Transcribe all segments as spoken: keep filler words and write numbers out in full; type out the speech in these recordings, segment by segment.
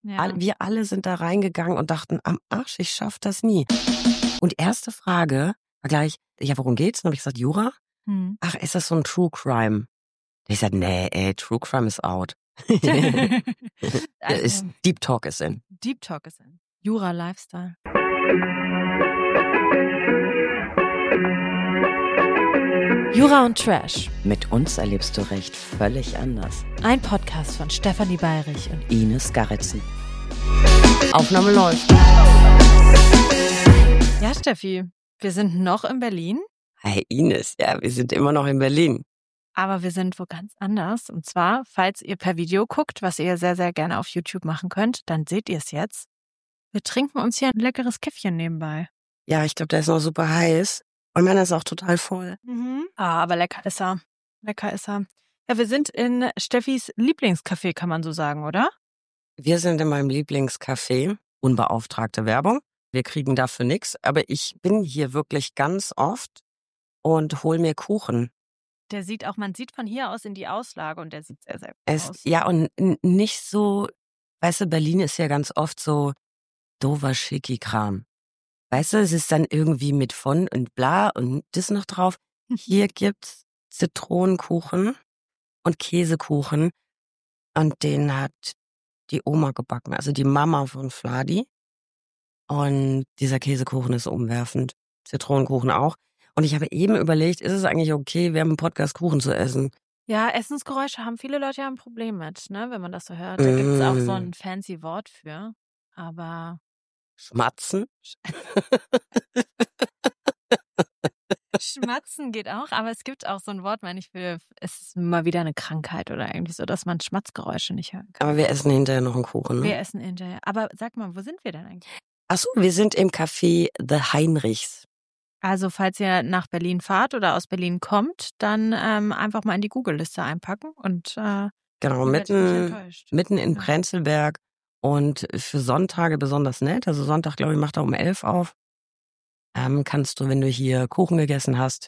Ja. All, wir alle sind da reingegangen und dachten, am Arsch, ich schaff das nie. Und erste Frage war gleich, ja, worum geht's? Dann habe ich gesagt, Jura? Hm. Ach, ist das so ein True Crime? Ich sagte, nee, ey, True Crime ist out. Also, ist, Deep Talk ist in. Deep Talk ist in. Jura Lifestyle. Jura und Trash. Mit uns erlebst du Recht völlig anders. Ein Podcast von Stefanie Bayrich und Ines Garritzen. Aufnahme läuft. Ja, Steffi, wir sind noch in Berlin, Hi Ines, ja, wir sind immer noch in Berlin. aber wir sind wo ganz anders. Und zwar, falls ihr per Video guckt, was ihr sehr, sehr gerne auf YouTube machen könnt, dann seht ihr es jetzt. Wir trinken uns hier ein leckeres Käffchen nebenbei. Ja, ich glaube, der ist noch super heiß. Und meiner ist auch total voll. Mhm. Ah, aber lecker ist er. Lecker ist er. Ja, wir sind in Steffis Lieblingscafé, kann man so sagen, oder? Wir sind in meinem Lieblingscafé, unbeauftragte Werbung. Wir kriegen dafür nichts, aber ich bin hier wirklich ganz oft und hol mir Kuchen. Der sieht auch, man sieht von hier aus in die Auslage und der sieht sehr, sehr gut Es, aus. ja, und n- nicht so, weißt du, Berlin ist ja ganz oft so dover Schicki-Kram. Weißt du, es ist dann irgendwie mit von und bla und das noch drauf. Hier gibt's Zitronenkuchen und Käsekuchen und den hat die Oma gebacken, also die Mama von Fladi. Und dieser Käsekuchen ist umwerfend. Zitronenkuchen auch. Und ich habe eben überlegt, ist es eigentlich okay, während dem Podcast Kuchen zu essen? Ja, Essensgeräusche haben viele Leute ja ein Problem mit, ne, wenn man das so hört. Da gibt's auch so Mm. ein fancy Wort für. Aber Schmatzen? Schmatzen geht auch, aber es gibt auch so ein Wort, meine ich, für es ist mal wieder eine Krankheit oder irgendwie so, dass man Schmatzgeräusche nicht hören kann. Aber wir essen hinterher noch einen Kuchen, ne? Wir essen hinterher. Aber sag mal, wo sind wir denn eigentlich? Ach so, wir sind im Café The Heinrichs. Also, falls ihr nach Berlin fahrt oder aus Berlin kommt, dann ähm, einfach mal in die Google-Liste einpacken und äh, Genau, ihr werdet nicht mitten, enttäuscht. mitten in Ja. Prenzlberg und für Sonntage besonders nett. Also Sonntag, glaube ich, macht er um elf auf. Ähm, kannst du, wenn du hier Kuchen gegessen hast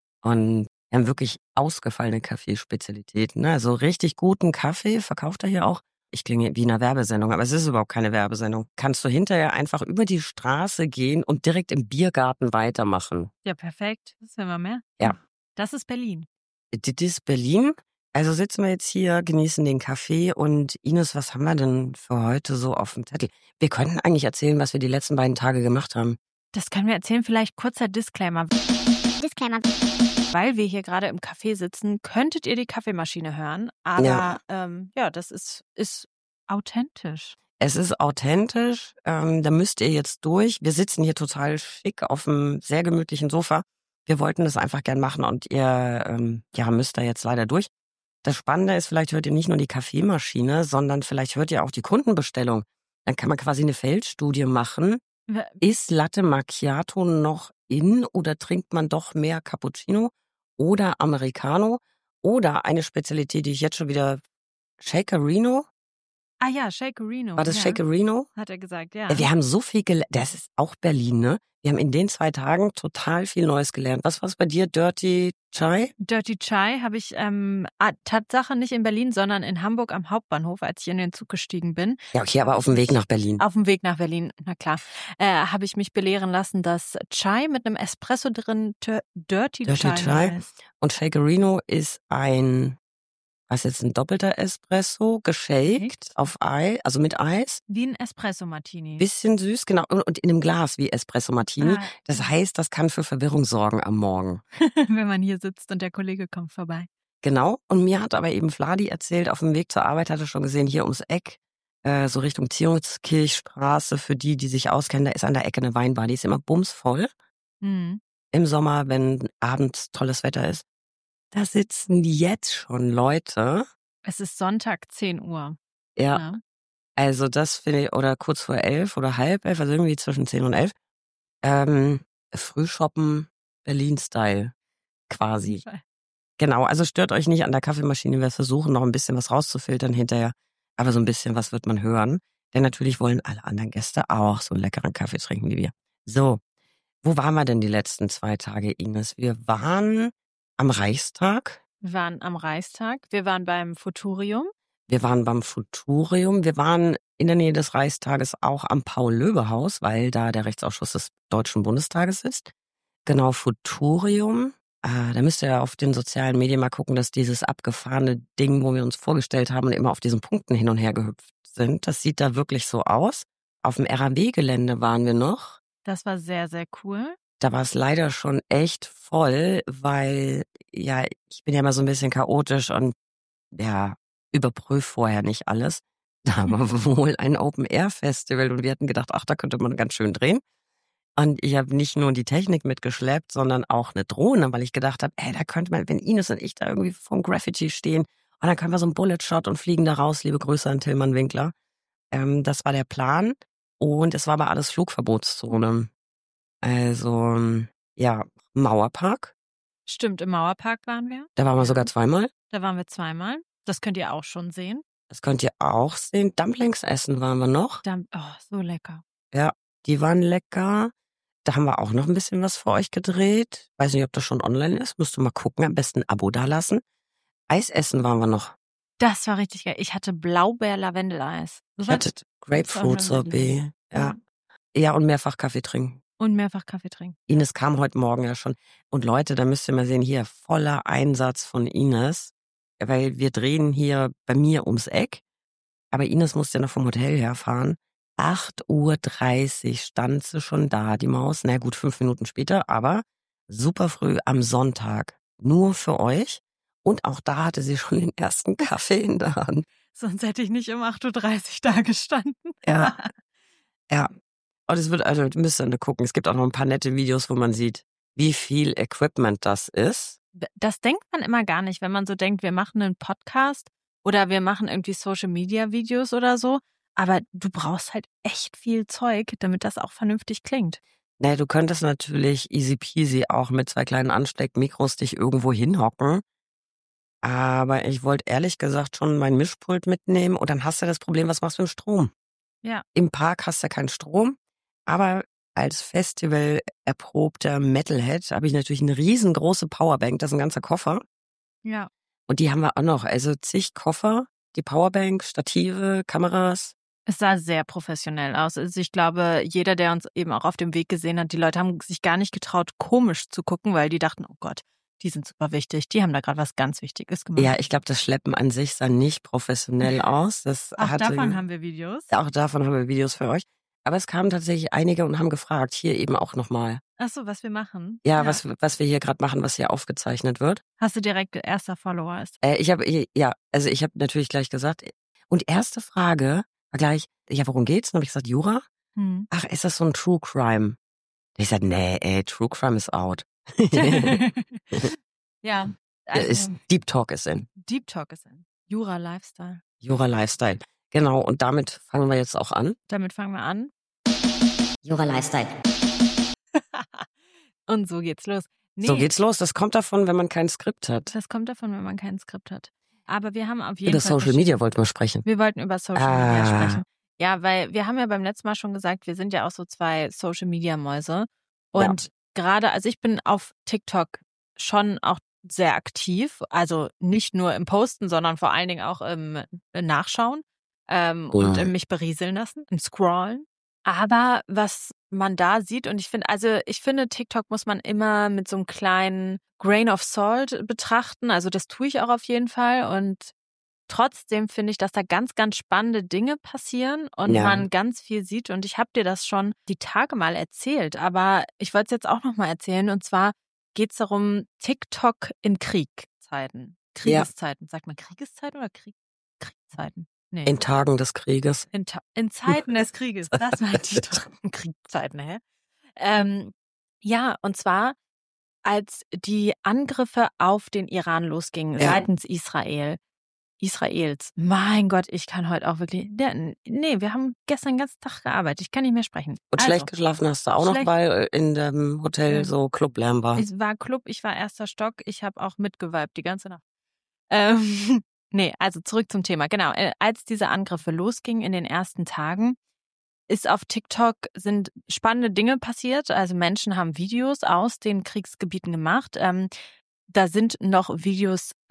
und wir haben wirklich ausgefallene Kaffeespezialitäten. Ne? Also richtig guten Kaffee verkauft er hier auch. Ich klinge wie in einer Werbesendung, aber es ist überhaupt keine Werbesendung. Kannst du hinterher einfach über die Straße gehen und direkt im Biergarten weitermachen. Ja, perfekt. Das will man mehr. Ja. Das ist Berlin. Das ist Berlin. Also sitzen wir jetzt hier, genießen den Kaffee und Ines, was haben wir denn für heute so auf dem Zettel? Wir könnten eigentlich erzählen, was wir die letzten beiden Tage gemacht haben. Das können wir erzählen. Vielleicht kurzer Disclaimer. Disclaimer. Weil wir hier gerade im Café sitzen, könntet ihr die Kaffeemaschine hören. Aber Ja. ähm, ja, das ist, ist authentisch. Es ist authentisch, ähm, da müsst ihr jetzt durch. Wir sitzen hier total schick auf einem sehr gemütlichen Sofa. Wir wollten das einfach gern machen und ihr ähm, ja, müsst da jetzt leider durch. Das Spannende ist, vielleicht hört ihr nicht nur die Kaffeemaschine, sondern vielleicht hört ihr auch die Kundenbestellung. Dann kann man quasi eine Feldstudie machen. Wir- Ist Latte Macchiato noch in oder trinkt man doch mehr Cappuccino oder Americano oder eine Spezialität, die ich jetzt schon wieder Shakerino? Ah ja, Shakerino. War das ja, Shakerino? Hat er gesagt, ja. Ja, wir haben so viel gelernt. Das ist auch Berlin, ne? Wir haben in den zwei Tagen total viel Neues gelernt. Was war es bei dir? Dirty Chai? Dirty Chai habe ich ähm, ah, Tatsache nicht in Berlin, sondern in Hamburg am Hauptbahnhof, als ich in den Zug gestiegen bin. Ja, okay, aber auf dem Weg nach Berlin. Auf dem Weg nach Berlin, na klar, äh, habe ich mich belehren lassen, dass Chai mit einem Espresso drin Dir- Dirty, Dirty Chai, Chai. heißt. Und Shakerino ist ein, was jetzt, ein doppelter Espresso, geshaked auf Eis, also mit Eis. Wie ein Espresso Martini. Bisschen süß, genau. Und, und in einem Glas wie Espresso Martini. Ah, Das heißt, das kann für Verwirrung sorgen am Morgen. wenn man hier sitzt und der Kollege kommt vorbei. Genau. Und mir hat aber eben Fladi erzählt, auf dem Weg zur Arbeit hat er schon gesehen, hier ums Eck, äh, so Richtung Zionskirchstraße, für die, die sich auskennen, da ist an der Ecke eine Weinbar, die ist immer bumsvoll. Mhm. Im Sommer, wenn abends tolles Wetter ist. Da sitzen jetzt schon Leute. Es ist Sonntag, zehn Uhr. Ja, Ja. also das finde ich, oder kurz vor elf oder halb elf, also irgendwie zwischen zehn und elf. Ähm, Frühshoppen, Berlin-Style, quasi. Genau, also stört euch nicht an der Kaffeemaschine. Wir versuchen noch ein bisschen was rauszufiltern hinterher. Aber so ein bisschen was wird man hören. Denn natürlich wollen alle anderen Gäste auch so einen leckeren Kaffee trinken wie wir. So, wo waren wir denn die letzten zwei Tage, Ines? Wir waren am Reichstag. Wir waren am Reichstag, wir waren beim Futurium. Wir waren beim Futurium. Wir waren in der Nähe des Reichstages auch am Paul-Löbe-Haus, weil da der Rechtsausschuss des Deutschen Bundestages ist. Genau, Futurium. Ah, da müsst ihr ja auf den sozialen Medien mal gucken, dass dieses abgefahrene Ding, wo wir uns vorgestellt haben und immer auf diesen Punkten hin und her gehüpft sind, das sieht da wirklich so aus. Auf dem R A W-Gelände waren wir noch. Das war sehr, sehr cool. Da war es leider schon echt voll, weil, ja, ich bin ja immer so ein bisschen chaotisch und, ja, überprüfe vorher nicht alles. Da war wohl ein Open-Air-Festival und wir hatten gedacht, ach, da könnte man ganz schön drehen. Und ich habe nicht nur die Technik mitgeschleppt, sondern auch eine Drohne, weil ich gedacht habe, ey, da könnte man, wenn Ines und ich da irgendwie vom Graffiti stehen, und dann können wir so einen Bullet-Shot und fliegen da raus. Liebe Grüße an Tillmann Winkler. Ähm, das war der Plan. Und es war aber alles Flugverbotszone. Also, ja, Mauerpark. Stimmt, im Mauerpark waren wir. Da waren wir Ja. sogar zweimal. Da waren wir zweimal. Das könnt ihr auch schon sehen. Das könnt ihr auch sehen. Dumplings essen waren wir noch. Dann, oh, so lecker. Ja, die waren lecker. Da haben wir auch noch ein bisschen was für euch gedreht. Weiß nicht, ob das schon online ist. Müsst ihr mal gucken. Am besten ein Abo dalassen. Eis essen waren wir noch. Das war richtig geil. Ich hatte Blaubeer-Lavendel-Eis. Ich hatte Grapefruit-Sorbet. Ja. Ja, und mehrfach Kaffee trinken. Und mehrfach Kaffee trinken. Ines kam heute Morgen ja schon. Und Leute, da müsst ihr mal sehen, hier voller Einsatz von Ines. Weil wir drehen hier bei mir ums Eck. Aber Ines musste ja noch vom Hotel herfahren. acht Uhr dreißig stand sie schon da, die Maus. Na gut, fünf Minuten später, aber super früh am Sonntag. Nur für euch. Und auch da hatte sie schon den ersten Kaffee in der Hand. Sonst hätte ich nicht um acht Uhr dreißig da gestanden. Ja. Ja. Und es wird, also, müsst ihr gucken. Es gibt auch noch ein paar nette Videos, wo man sieht, wie viel Equipment das ist. Das denkt man immer gar nicht, wenn man so denkt, wir machen einen Podcast oder wir machen irgendwie Social-Media-Videos oder so. Aber du brauchst halt echt viel Zeug, damit das auch vernünftig klingt. Naja, du könntest natürlich easy peasy auch mit zwei kleinen Ansteckmikros dich irgendwo hinhocken. Aber ich wollte ehrlich gesagt schon mein Mischpult mitnehmen und dann hast du das Problem, was machst du mit dem Strom? Ja. Im Park hast du keinen Strom, aber als Festival erprobter Metalhead habe ich natürlich eine riesengroße Powerbank, das ist ein ganzer Koffer. Ja. Und die haben wir auch noch, also zig Koffer, die Powerbank, Stative, Kameras. Es sah sehr professionell aus. Also ich glaube, jeder, der uns eben auch auf dem Weg gesehen hat, die Leute haben sich gar nicht getraut, komisch zu gucken, weil die dachten, oh Gott, die sind super wichtig, die haben da gerade was ganz Wichtiges gemacht. Ja, ich glaube, das Schleppen an sich sah nicht professionell aus. Das auch hatte, davon haben wir Videos. Auch davon haben wir Videos für euch. Aber es kamen tatsächlich einige und haben gefragt, hier eben auch nochmal. Ach so, was wir machen. Ja, ja. Was, was wir hier gerade machen, was hier aufgezeichnet wird. Hast du direkt erster Follower ist? Äh, ich habe, ja, also ich habe natürlich gleich gesagt. Und erste Frage war gleich, ja, worum geht's? Dann habe ich gesagt, Jura? Hm. Ach, ist das so ein True Crime? Ich sagte, nee, ey, True Crime ist out. Ja. Also, ist, Deep Talk ist in. Deep Talk ist in. Jura Lifestyle. Jura Lifestyle. Genau, und damit fangen wir jetzt auch an. Damit fangen wir an. Jura Lifestyle. Und so geht's los. Nee, so geht's los. Das kommt davon, wenn man kein Skript hat. Das kommt davon, wenn man kein Skript hat. Aber wir haben auf jeden über Fall... Über Social Media wollten wir sprechen. Wir wollten über Social ah. Media sprechen. Ja, weil wir haben ja beim letzten Mal schon gesagt, wir sind ja auch so zwei Social Media Mäuse. Und ja. gerade, also ich bin auf TikTok schon auch sehr aktiv. Also nicht nur im Posten, sondern vor allen Dingen auch im Nachschauen ähm, oh. und im mich berieseln lassen, im Scrollen. Aber was man da sieht, und ich finde, also ich finde, TikTok muss man immer mit so einem kleinen Grain of Salt betrachten. Also das tue ich auch auf jeden Fall. Und trotzdem finde ich, dass da ganz, ganz spannende Dinge passieren und ja. man ganz viel sieht. Und ich habe dir das schon die Tage mal erzählt, aber ich wollte es jetzt auch nochmal erzählen. Und zwar geht es darum, TikTok in Kriegzeiten. Kriegeszeiten. Ja. Sagt man Kriegeszeiten oder Krieg? Kriegszeiten? Nee. In Tagen des Krieges. In, Ta- in Zeiten des Krieges. Das meinte ich doch. In Kriegszeiten, hä? Ähm, ja, und zwar, als die Angriffe auf den Iran losgingen, ja. seitens Israel, Israels. Mein Gott, ich kann heute auch wirklich... Der, nee, wir haben gestern den ganzen Tag gearbeitet. Ich kann nicht mehr sprechen. Und also, schlecht geschlafen hast du auch schlecht. noch, weil in dem Hotel ja. so Clublärm war. Es war Club, ich war erster Stock. Ich habe auch mitgeweibt die ganze Nacht. Ähm... Nee, also zurück zum Thema. Genau, als diese Angriffe losgingen in den ersten Tagen, ist auf TikTok sind spannende Dinge passiert. Also Menschen haben Videos aus den Kriegsgebieten gemacht. Ähm, da sind noch Videos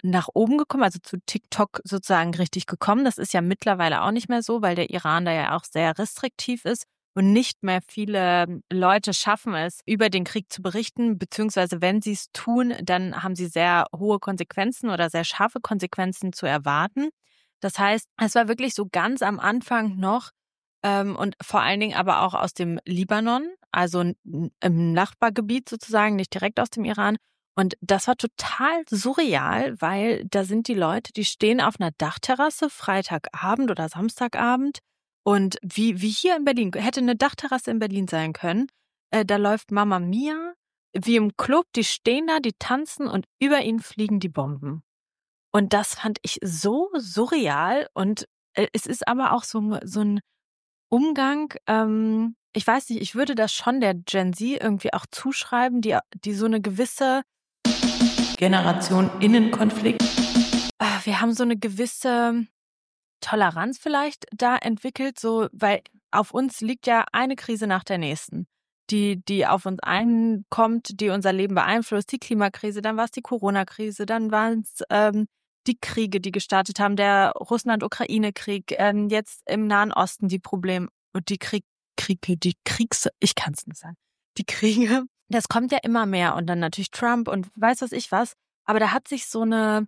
nach oben gekommen, also zu TikTok sozusagen richtig gekommen. Das ist ja mittlerweile auch nicht mehr so, weil der Iran da ja auch sehr restriktiv ist und nicht mehr viele Leute schaffen es, über den Krieg zu berichten, beziehungsweise wenn sie es tun, dann haben sie sehr hohe Konsequenzen oder sehr scharfe Konsequenzen zu erwarten. Das heißt, es war wirklich so ganz am Anfang noch ähm, und vor allen Dingen aber auch aus dem Libanon, also im Nachbargebiet sozusagen, nicht direkt aus dem Iran. Und das war total surreal, weil da sind die Leute, die stehen auf einer Dachterrasse Freitagabend oder Samstagabend und wie wie hier in Berlin, hätte eine Dachterrasse in Berlin sein können. Äh, da läuft Mamma Mia, wie im Club, die stehen da, die tanzen und über ihnen fliegen die Bomben. Und das fand ich so surreal und äh, es ist aber auch so, so ein Umgang, ähm, ich weiß nicht, ich würde das schon der Gen Z irgendwie auch zuschreiben, die, die so eine gewisse Generation Innenkonflikt. Wir haben so eine gewisse Toleranz vielleicht da entwickelt, so, weil auf uns liegt ja eine Krise nach der nächsten, die, die auf uns einkommt, die unser Leben beeinflusst. Die Klimakrise, dann war es die Corona-Krise, dann waren es ähm, die Kriege, die gestartet haben, der Russland-Ukraine-Krieg, ähm, jetzt im Nahen Osten die Probleme und die Krieg, Kriege, die Kriegs, ich kann es nicht sagen, die Kriege. Das kommt ja immer mehr und dann natürlich Trump und weiß was ich was. Aber da hat sich so eine,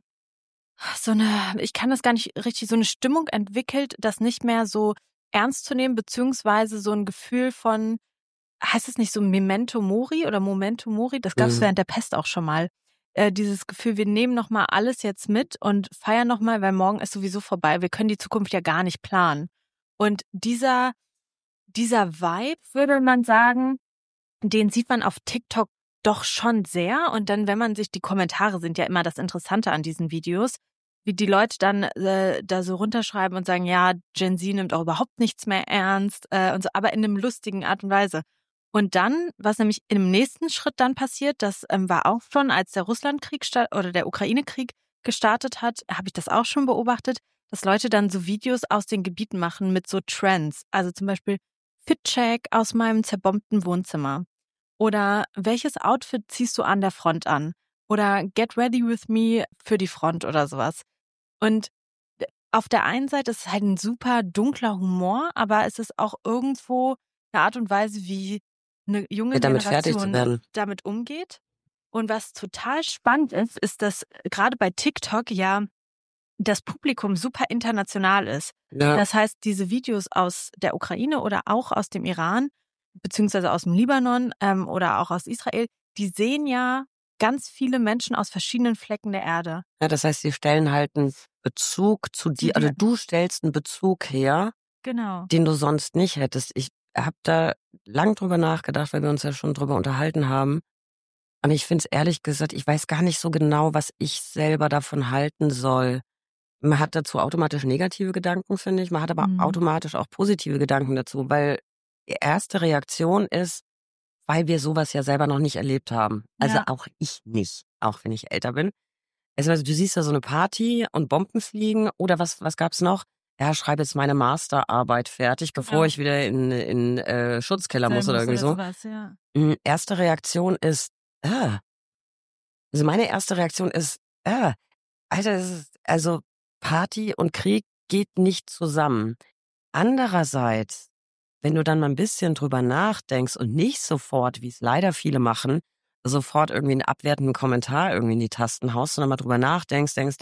so eine, ich kann das gar nicht richtig, so eine Stimmung entwickelt, das nicht mehr so ernst zu nehmen, beziehungsweise so ein Gefühl von, heißt es nicht so Memento Mori oder Momento Mori? Das gab es mhm. während der Pest auch schon mal. Äh, dieses Gefühl, wir nehmen nochmal alles jetzt mit und feiern nochmal, weil morgen ist sowieso vorbei. Wir können die Zukunft ja gar nicht planen. Und dieser, dieser Vibe, würde man sagen, den sieht man auf TikTok doch schon sehr. Und dann, wenn man sich, die Kommentare sind ja immer das Interessante an diesen Videos, wie die Leute dann äh, da so runterschreiben und sagen, ja, Gen Z nimmt auch überhaupt nichts mehr ernst, äh, und so, aber in einem lustigen Art und Weise. Und dann, was nämlich im nächsten Schritt dann passiert, das ähm, war auch schon, als der Russlandkrieg oder der Ukraine-Krieg gestartet hat, habe ich das auch schon beobachtet, dass Leute dann so Videos aus den Gebieten machen mit so Trends. Also zum Beispiel Fit-Check aus meinem zerbombten Wohnzimmer. Oder welches Outfit ziehst du an der Front an? Oder Get ready with me für die Front oder sowas. Und auf der einen Seite ist es halt ein super dunkler Humor, aber es ist auch irgendwo eine Art und Weise, wie eine junge ja, damit Generation damit umgeht. Und was total spannend ist, ist, dass gerade bei TikTok ja das Publikum super international ist. Ja. Das heißt, diese Videos aus der Ukraine oder auch aus dem Iran, beziehungsweise aus dem Libanon ähm, oder auch aus Israel, die sehen ja ganz viele Menschen aus verschiedenen Flecken der Erde. Ja, das heißt, sie stellen halt einen Bezug zu dir, also du stellst einen Bezug her, genau, den du sonst nicht hättest. Ich habe da lang drüber nachgedacht, weil wir uns ja schon drüber unterhalten haben. Und ich finde es ehrlich gesagt, ich weiß gar nicht so genau, was ich selber davon halten soll. Man hat dazu automatisch negative Gedanken, finde ich. Man hat aber mhm. automatisch auch positive Gedanken dazu, weil die erste Reaktion ist, weil wir sowas ja selber noch nicht erlebt haben. Also ja. auch ich nicht, auch wenn ich älter bin. Also du siehst da so eine Party und Bomben fliegen oder was was gab's noch? Ja, schreibe jetzt meine Masterarbeit fertig, bevor ja. ich wieder in in äh, Schutzkeller muss oder irgendwie so. Was, ja. Erste Reaktion ist, äh. Also meine erste Reaktion ist, äh, Alter, das ist, also Party und Krieg geht nicht zusammen. Andererseits, wenn du dann mal ein bisschen drüber nachdenkst und nicht sofort, wie es leider viele machen, sofort irgendwie einen abwertenden Kommentar irgendwie in die Tasten haust, sondern mal drüber nachdenkst, denkst,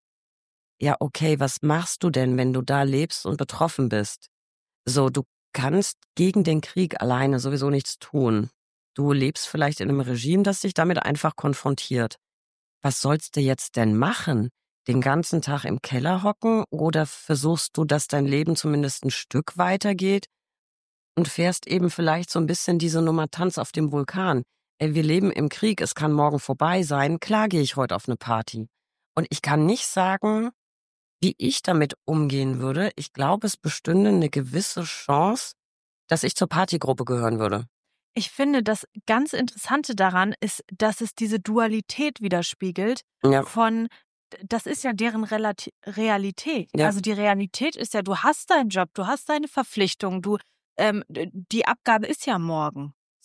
ja, okay, was machst du denn, wenn du da lebst und betroffen bist? So, du kannst gegen den Krieg alleine sowieso nichts tun. Du lebst vielleicht in einem Regime, das dich damit einfach konfrontiert. Was sollst du jetzt denn machen? Den ganzen Tag im Keller hocken oder versuchst du, dass dein Leben zumindest ein Stück weitergeht und fährst eben vielleicht so ein bisschen diese Nummer Tanz auf dem Vulkan? Ey, wir leben im Krieg, es kann morgen vorbei sein, klar gehe ich heute auf eine Party. Und ich kann nicht sagen, wie ich damit umgehen würde. Ich glaube, es bestünde eine gewisse Chance, dass ich zur Partygruppe gehören würde. Ich finde, das ganz Interessante daran ist, dass es diese Dualität widerspiegelt ja. von, das ist ja deren Relati- Realität. Ja. Also die Realität ist ja, du hast deinen Job, du hast deine Verpflichtung, du, ähm, die Abgabe ist ja morgen. So.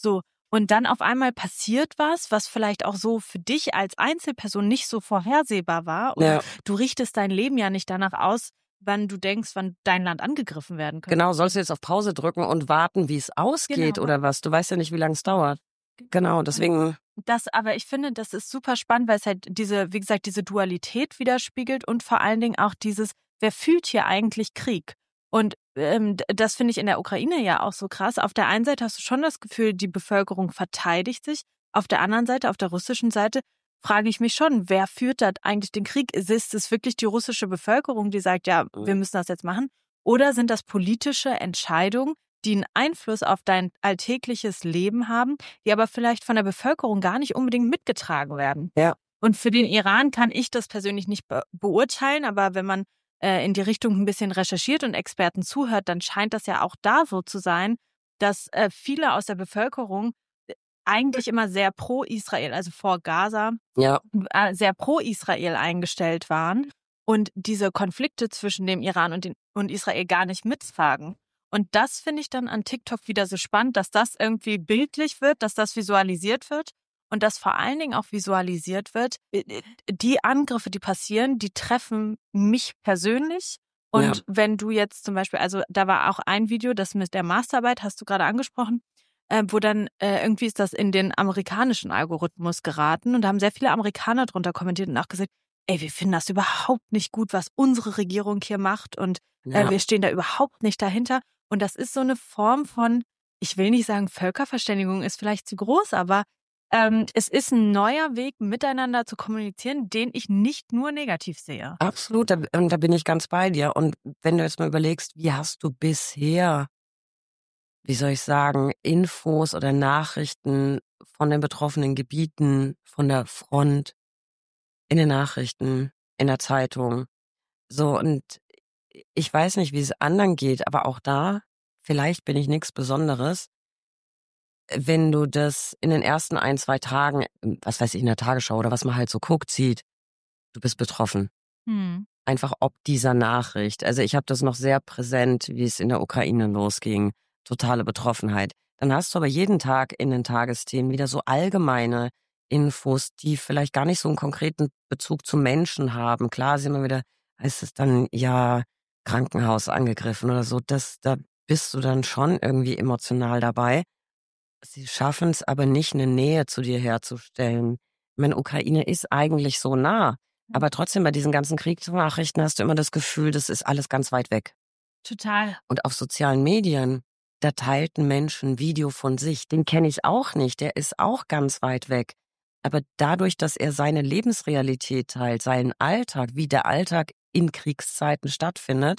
Und dann auf einmal passiert was, was vielleicht auch so für dich als Einzelperson nicht so vorhersehbar war. Oder Ja. du richtest dein Leben ja nicht danach aus, wann du denkst, wann dein Land angegriffen werden könnte. Genau, sollst du jetzt auf Pause drücken und warten, wie es ausgeht Genau. oder was? Du weißt ja nicht, wie lange es dauert. Genau, deswegen. Das, aber ich finde, das ist super spannend, weil es halt diese, wie gesagt, diese Dualität widerspiegelt und vor allen Dingen auch dieses, wer fühlt hier eigentlich Krieg? Und ähm, das finde ich in der Ukraine ja auch so krass. Auf der einen Seite hast du schon das Gefühl, die Bevölkerung verteidigt sich. Auf der anderen Seite, auf der russischen Seite, frage ich mich schon, wer führt da eigentlich den Krieg? Ist es wirklich die russische Bevölkerung, die sagt, ja, wir müssen das jetzt machen? Oder sind das politische Entscheidungen, die einen Einfluss auf dein alltägliches Leben haben, die aber vielleicht von der Bevölkerung gar nicht unbedingt mitgetragen werden? Ja. Und für den Iran kann ich das persönlich nicht be- beurteilen, aber wenn man äh, in die Richtung ein bisschen recherchiert und Experten zuhört, dann scheint das ja auch da so zu sein, dass äh, viele aus der Bevölkerung eigentlich immer sehr pro Israel, also vor Gaza, Ja. äh, sehr pro Israel eingestellt waren und diese Konflikte zwischen dem Iran und, den, und Israel gar nicht mittragen. Und das finde ich dann an TikTok wieder so spannend, dass das irgendwie bildlich wird, dass das visualisiert wird und dass vor allen Dingen auch visualisiert wird, die Angriffe, die passieren, die treffen mich persönlich. Und Ja. wenn du jetzt zum Beispiel, also da war auch ein Video, das mit der Masterarbeit, hast du gerade angesprochen, äh, wo dann äh, irgendwie ist das in den amerikanischen Algorithmus geraten und da haben sehr viele Amerikaner drunter kommentiert und auch gesagt, ey, wir finden das überhaupt nicht gut, was unsere Regierung hier macht und Ja. äh, wir stehen da überhaupt nicht dahinter. Und das ist so eine Form von, ich will nicht sagen, Völkerverständigung ist vielleicht zu groß, aber ähm, es ist ein neuer Weg, miteinander zu kommunizieren, den ich nicht nur negativ sehe. Absolut, da, und da bin ich ganz bei dir. Und wenn du jetzt mal überlegst, wie hast du bisher, wie soll ich sagen, Infos oder Nachrichten von den betroffenen Gebieten, von der Front, in den Nachrichten, in der Zeitung, so, und ich weiß nicht, wie es anderen geht, aber auch da, vielleicht bin ich nichts Besonderes, wenn du das in den ersten ein, zwei Tagen, was weiß ich, in der Tagesschau oder was man halt so guckt, sieht, du bist betroffen. Hm. Einfach ob dieser Nachricht. Also ich habe das noch sehr präsent, wie es in der Ukraine losging. Totale Betroffenheit. Dann hast du aber jeden Tag in den Tagesthemen wieder so allgemeine Infos, die vielleicht gar nicht so einen konkreten Bezug zu Menschen haben. Klar ist immer wieder, heißt es dann, ja, Krankenhaus angegriffen oder so. Das, da bist du dann schon irgendwie emotional dabei. Sie schaffen es aber nicht, eine Nähe zu dir herzustellen. Ich meine, Ukraine ist eigentlich so nah. Aber trotzdem bei diesen ganzen Kriegsnachrichten hast du immer das Gefühl, das ist alles ganz weit weg. Total. Und auf sozialen Medien, da teilt ein Mensch ein Video von sich. Den kenne ich auch nicht, der ist auch ganz weit weg. Aber dadurch, dass er seine Lebensrealität teilt, seinen Alltag, wie der Alltag in Kriegszeiten stattfindet,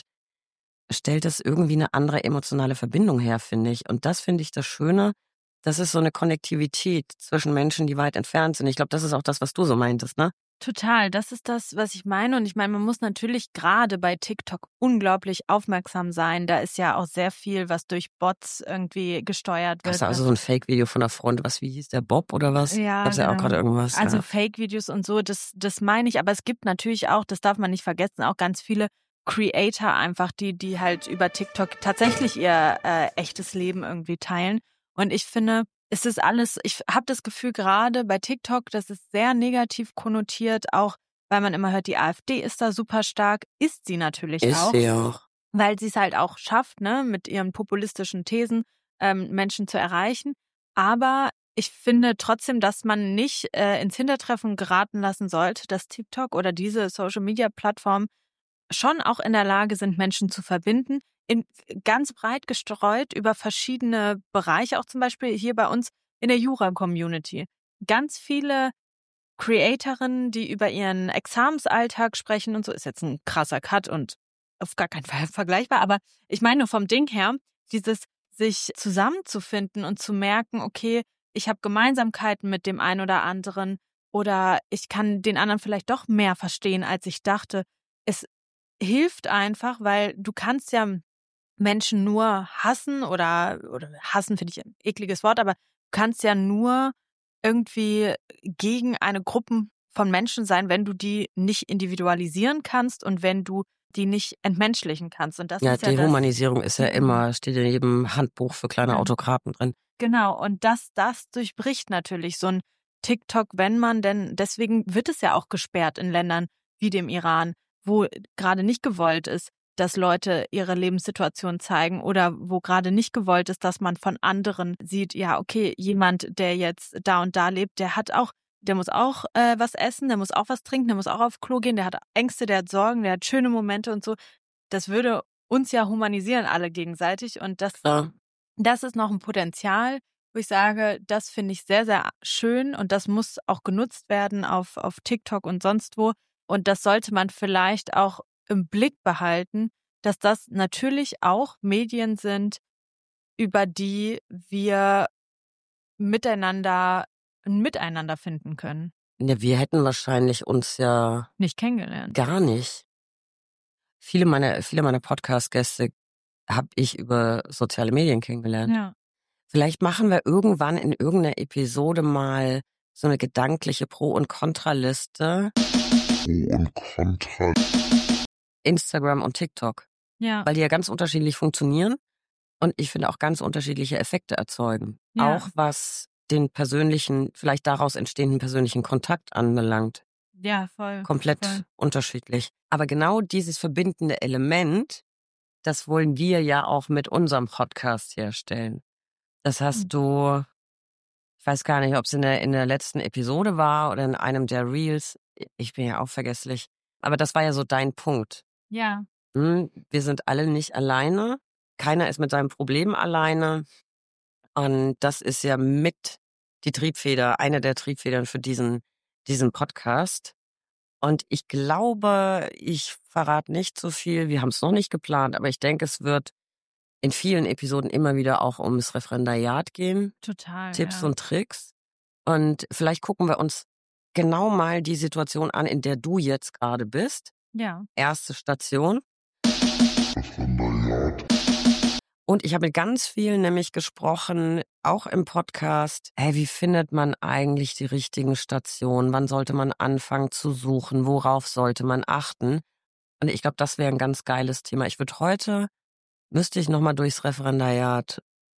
stellt es irgendwie eine andere emotionale Verbindung her, finde ich. Und das finde ich das Schöne. Das ist so eine Konnektivität zwischen Menschen, die weit entfernt sind. Ich glaube, das ist auch das, was du so meintest, ne? Total, das ist das, was ich meine. Und ich meine, man muss natürlich gerade bei TikTok unglaublich aufmerksam sein. Da ist ja auch sehr viel, was durch Bots irgendwie gesteuert wird. Hast du also so ein Fake-Video von der Front, was, wie hieß der, Bob oder was? Ja, Gab's ja genau. auch gerade irgendwas. Also ja. Fake-Videos und so, das, das meine ich. Aber es gibt natürlich auch, das darf man nicht vergessen, auch ganz viele Creator einfach, die, die halt über TikTok tatsächlich ihr äh, echtes Leben irgendwie teilen. Und ich finde, es ist alles, ich habe das Gefühl gerade bei TikTok, das ist sehr negativ konnotiert, auch weil man immer hört, die AfD ist da super stark, ist sie natürlich Ist auch, sie auch. weil sie es halt auch schafft, ne, mit ihren populistischen Thesen ähm, Menschen zu erreichen. Aber ich finde trotzdem, dass man nicht äh, ins Hintertreffen geraten lassen sollte, dass TikTok oder diese Social-Media-Plattform schon auch in der Lage sind, Menschen zu verbinden, in ganz breit gestreut über verschiedene Bereiche, auch zum Beispiel hier bei uns in der Jura-Community. Ganz viele Creatorinnen, die über ihren Examensalltag sprechen und so, ist jetzt ein krasser Cut und auf gar keinen Fall vergleichbar, aber ich meine nur vom Ding her, dieses sich zusammenzufinden und zu merken, okay, ich habe Gemeinsamkeiten mit dem einen oder anderen oder ich kann den anderen vielleicht doch mehr verstehen, als ich dachte. Es hilft einfach, weil du kannst ja Menschen nur hassen oder, oder hassen finde ich ein ekliges Wort, aber du kannst ja nur irgendwie gegen eine Gruppe von Menschen sein, wenn du die nicht individualisieren kannst und wenn du die nicht entmenschlichen kannst. Und das Ja, ist ja das. Dehumanisierung ist ja immer, steht in jedem Handbuch für kleine Ja. Autokraten drin. Genau, und das, das durchbricht natürlich so ein TikTok, wenn man denn, deswegen wird es ja auch gesperrt in Ländern wie dem Iran, wo gerade nicht gewollt ist, dass Leute ihre Lebenssituation zeigen oder wo gerade nicht gewollt ist, dass man von anderen sieht, ja, okay, jemand, der jetzt da und da lebt, der hat auch, der muss auch äh, was essen, der muss auch was trinken, der muss auch auf Klo gehen, der hat Ängste, der hat Sorgen, der hat schöne Momente und so. Das würde uns ja humanisieren alle gegenseitig und das, Ja. das ist noch ein Potenzial, wo ich sage, das finde ich sehr, sehr schön und das muss auch genutzt werden auf, auf TikTok und sonst wo. Und das sollte man vielleicht auch im Blick behalten, dass das natürlich auch Medien sind, über die wir miteinander ein Miteinander finden können. Ja, wir hätten wahrscheinlich uns ja Nicht kennengelernt. gar nicht. Viele meiner, viele meiner Podcast-Gäste habe ich über soziale Medien kennengelernt. Ja. Vielleicht machen wir irgendwann in irgendeiner Episode mal so eine gedankliche Pro- und Kontraliste. Pro und Kontra. Instagram und TikTok. Ja. Weil die ja ganz unterschiedlich funktionieren und ich finde auch ganz unterschiedliche Effekte erzeugen. Ja. Auch was den persönlichen, vielleicht daraus entstehenden persönlichen Kontakt anbelangt. Ja, voll. Komplett voll. unterschiedlich. Aber genau dieses verbindende Element, das wollen wir ja auch mit unserem Podcast herstellen. Das hast Mhm. du, ich weiß gar nicht, ob es in der, in der letzten Episode war oder in einem der Reels. Ich bin ja auch vergesslich. Aber das war ja so dein Punkt. Ja. Hm, wir sind alle nicht alleine. Keiner ist mit seinem Problem alleine. Und das ist ja mit die Triebfeder, eine der Triebfedern für diesen, diesen Podcast. Und ich glaube, ich verrate nicht so viel. Wir haben es noch nicht geplant, aber ich denke, es wird in vielen Episoden immer wieder auch ums Referendariat gehen. Total. Tipps ja. und Tricks. Und vielleicht gucken wir uns genau mal die Situation an, in der du jetzt gerade bist. Ja. Erste Station. Referendariat. Und ich habe mit ganz vielen nämlich gesprochen, auch im Podcast. Hey, wie findet man eigentlich die richtigen Stationen? Wann sollte man anfangen zu suchen? Worauf sollte man achten? Und ich glaube, das wäre ein ganz geiles Thema. Ich würde heute, müsste ich nochmal durchs Referendariat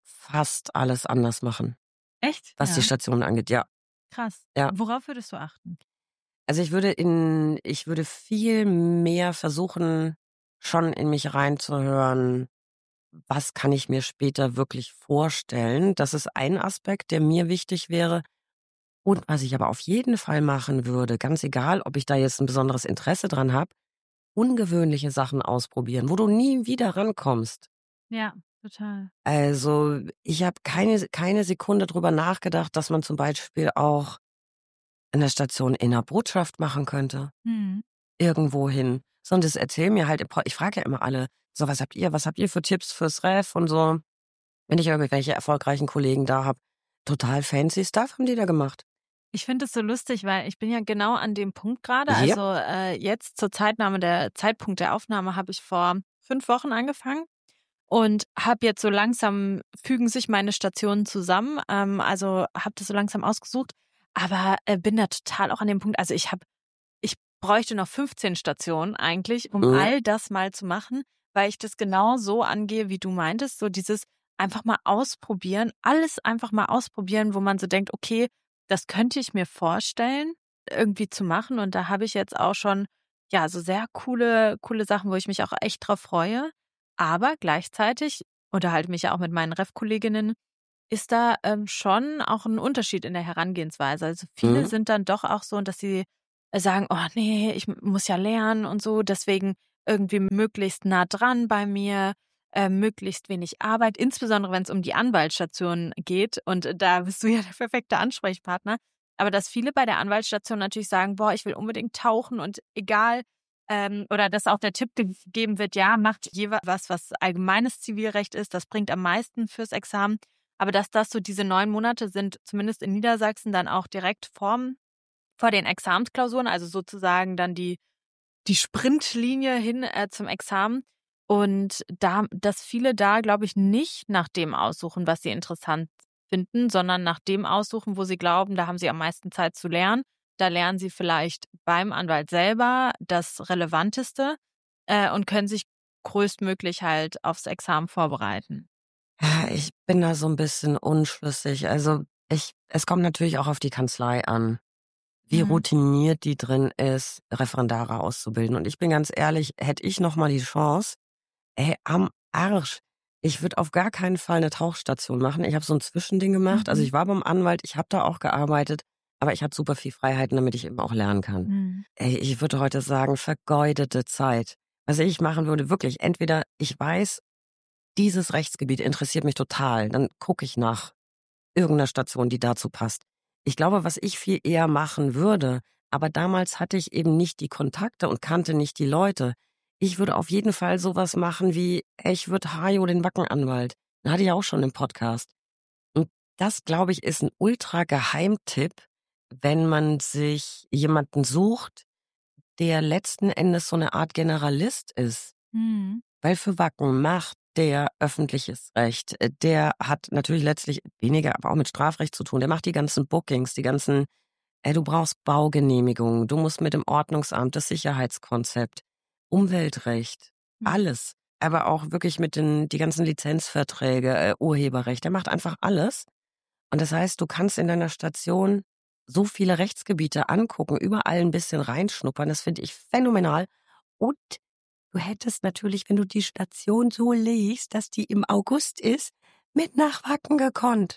fast alles anders machen, Echt? was ja. die Stationen angeht. Ja. Krass. Ja. Worauf würdest du achten? Also ich würde in, ich würde viel mehr versuchen, schon in mich reinzuhören. Was kann ich mir später wirklich vorstellen? Das ist ein Aspekt, der mir wichtig wäre. Und was ich aber auf jeden Fall machen würde, ganz egal, ob ich da jetzt ein besonderes Interesse dran habe, ungewöhnliche Sachen ausprobieren, wo du nie wieder rankommst. Ja, total. Also ich habe keine, keine Sekunde drüber nachgedacht, dass man zum Beispiel auch eine Station in der Botschaft machen könnte. Mhm. Irgendwo hin. Sondern das erzählen mir halt, im Pod- ich frage ja immer alle, so was habt ihr, was habt ihr für Tipps fürs Ref und so. Wenn ich irgendwelche erfolgreichen Kollegen da habe, total fancy Stuff haben die da gemacht. Ich finde es so lustig, weil ich bin ja genau an dem Punkt gerade. Ja. Also äh, jetzt zur Zeitnahme, der Zeitpunkt der Aufnahme habe ich vor fünf Wochen angefangen und habe jetzt so langsam, fügen sich meine Stationen zusammen. Ähm, also habe das so langsam ausgesucht, aber äh, bin da total auch an dem Punkt, also ich habe, ich bräuchte noch fünfzehn Stationen eigentlich, um Mhm. all das mal zu machen, weil ich das genau so angehe, wie du meintest, so dieses einfach mal ausprobieren, alles einfach mal ausprobieren, wo man so denkt, okay, das könnte ich mir vorstellen, irgendwie zu machen. Und da habe ich jetzt auch schon, ja, so sehr coole, coole Sachen, wo ich mich auch echt drauf freue. Aber gleichzeitig unterhalte mich ja auch mit meinen Ref-Kolleginnen, ist da ähm, schon auch ein Unterschied in der Herangehensweise. Also viele Mhm. sind dann doch auch so, dass sie äh, sagen, oh nee, ich m- muss ja lernen und so, deswegen irgendwie möglichst nah dran bei mir, äh, möglichst wenig Arbeit, insbesondere wenn es um die Anwaltsstation geht. Und da bist du ja der perfekte Ansprechpartner. Aber dass viele bei der Anwaltsstation natürlich sagen, boah, ich will unbedingt tauchen und egal, ähm, oder dass auch der Tipp gegeben wird, ja, macht jeweils was, was allgemeines Zivilrecht ist, das bringt am meisten fürs Examen. Aber dass das so diese neun Monate sind, zumindest in Niedersachsen, dann auch direkt vorm, vor den Examensklausuren, also sozusagen dann die, die Sprintlinie hin äh, zum Examen. Und da, dass viele da, glaube ich, nicht nach dem aussuchen, was sie interessant finden, sondern nach dem aussuchen, wo sie glauben, da haben sie am meisten Zeit zu lernen. Da lernen sie vielleicht beim Anwalt selber das Relevanteste. äh, und können sich größtmöglich halt aufs Examen vorbereiten. Ja, ich bin da so ein bisschen unschlüssig. Also ich, es kommt natürlich auch auf die Kanzlei an, wie Mhm. routiniert die drin ist, Referendare auszubilden. Und ich bin ganz ehrlich, hätte ich noch mal die Chance, ey, am Arsch. Ich würde auf gar keinen Fall eine Tauchstation machen. Ich habe so ein Zwischending gemacht. Also Mhm. ich war beim Anwalt, ich habe da auch gearbeitet, aber ich hatte super viel Freiheiten, damit ich eben auch lernen kann. Mhm. Ey, ich würde heute sagen, vergeudete Zeit. Was ich machen würde, wirklich, entweder ich weiß, dieses Rechtsgebiet interessiert mich total, dann gucke ich nach irgendeiner Station, die dazu passt. Ich glaube, was ich viel eher machen würde, aber damals hatte ich eben nicht die Kontakte und kannte nicht die Leute. Ich würde auf jeden Fall sowas machen wie, ey, ich würde Hajo den Wackenanwalt. Den hatte ich auch schon im Podcast. Und das, glaube ich, ist ein ultra Geheimtipp, wenn man sich jemanden sucht, der letzten Endes so eine Art Generalist ist. Mhm. Weil für Wacken macht der öffentliches Recht. Äh, Der hat natürlich letztlich weniger, aber auch mit Strafrecht zu tun. Der macht die ganzen Bookings, die ganzen, ey, du brauchst Baugenehmigungen, du musst mit dem Ordnungsamt, das Sicherheitskonzept, Umweltrecht, Mhm. alles. Aber auch wirklich mit den, die ganzen Lizenzverträge, äh, Urheberrecht. Der macht einfach alles. Und das heißt, du kannst in deiner Station so viele Rechtsgebiete angucken, überall ein bisschen reinschnuppern. Das finde ich phänomenal. Und du hättest natürlich, wenn du die Station so legst, dass die im August ist, mit nach Wacken gekonnt.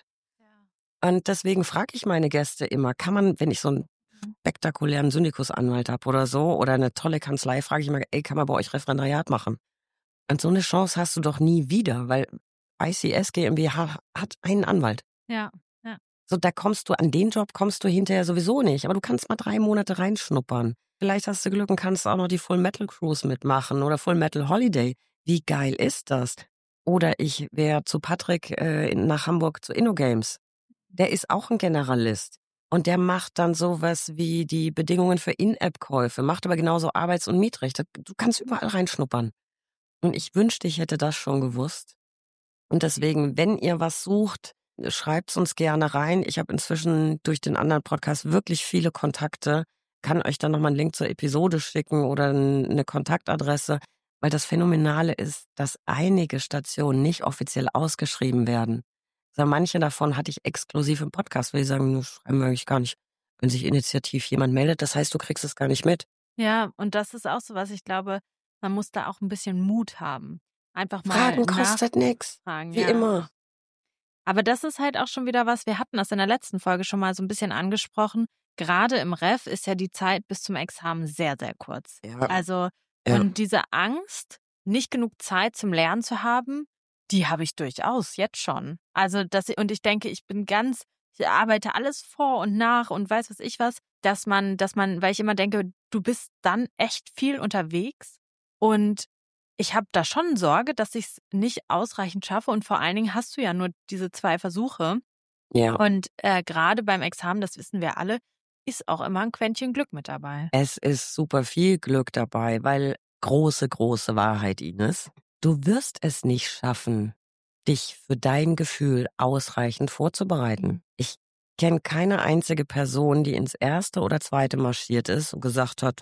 Und deswegen frage ich meine Gäste immer, kann man, wenn ich so einen spektakulären Syndikusanwalt habe oder so, oder eine tolle Kanzlei, frage ich immer, ey, kann man bei euch Referendariat machen? Und so eine Chance hast du doch nie wieder, weil I C S GmbH hat einen Anwalt. Ja, ja. So, da kommst du, an den Job kommst du hinterher sowieso nicht. Aber du kannst mal drei Monate reinschnuppern. Vielleicht hast du Glück und kannst auch noch die Full Metal Cruise mitmachen oder Full Metal Holiday. Wie geil ist das? Oder ich wäre zu Patrick äh, in- nach Hamburg zu InnoGames. Der ist auch ein Generalist. Und der macht dann sowas wie die Bedingungen für In-App-Käufe, macht aber genauso Arbeits- und Mietrecht. Du kannst überall reinschnuppern. Und ich wünschte, ich hätte das schon gewusst. Und deswegen, wenn ihr was sucht, schreibt's uns gerne rein. Ich habe inzwischen durch den anderen Podcast wirklich viele Kontakte, kann euch dann nochmal einen Link zur Episode schicken oder n- eine Kontaktadresse, weil das Phänomenale ist, dass einige Stationen nicht offiziell ausgeschrieben werden. Also manche davon hatte ich exklusiv im Podcast, weil die sagen, das schreiben wir eigentlich gar nicht, wenn sich initiativ jemand meldet. Das heißt, du kriegst es gar nicht mit. Ja, und das ist auch so was, ich glaube, man muss da auch ein bisschen Mut haben. Einfach mal Fragen kostet nix, nachfragen, wie ja. immer. Aber das ist halt auch schon wieder was, wir hatten das in der letzten Folge schon mal so ein bisschen angesprochen. Gerade im Ref ist ja die Zeit bis zum Examen sehr, sehr kurz. Ja. Also, Ja. und diese Angst, nicht genug Zeit zum Lernen zu haben, die habe ich durchaus jetzt schon. Also, das, und ich denke, ich bin ganz, ich arbeite alles vor und nach und weiß was ich was, dass man, dass man, weil ich immer denke, du bist dann echt viel unterwegs und ich habe da schon Sorge, dass ich es nicht ausreichend schaffe und vor allen Dingen hast du ja nur diese zwei Versuche Ja. und äh, gerade beim Examen, das wissen wir alle, ist auch immer ein Quäntchen Glück mit dabei. Es ist super viel Glück dabei, weil große, große Wahrheit, Ines. Du wirst es nicht schaffen, dich für dein Gefühl ausreichend vorzubereiten. Ich kenne keine einzige Person, die ins erste oder zweite marschiert ist und gesagt hat,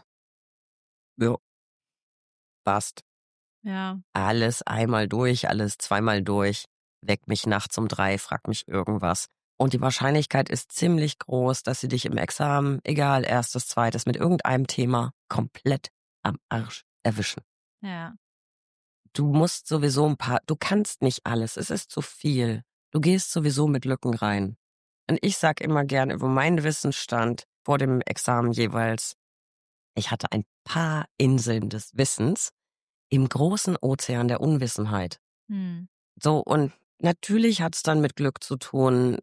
ja, passt. Ja, Alles einmal durch, alles zweimal durch, weck mich nachts um drei, frag mich irgendwas. Und die Wahrscheinlichkeit ist ziemlich groß, dass sie dich im Examen, egal erstes, zweites, mit irgendeinem Thema komplett am Arsch erwischen. ja. Du musst sowieso ein paar, du kannst nicht alles, es ist zu viel. Du gehst sowieso mit Lücken rein. Und ich sag immer gern über meinen Wissensstand vor dem Examen jeweils, ich hatte ein paar Inseln des Wissens im großen Ozean der Unwissenheit. Hm. So, und natürlich hat's dann mit Glück zu tun.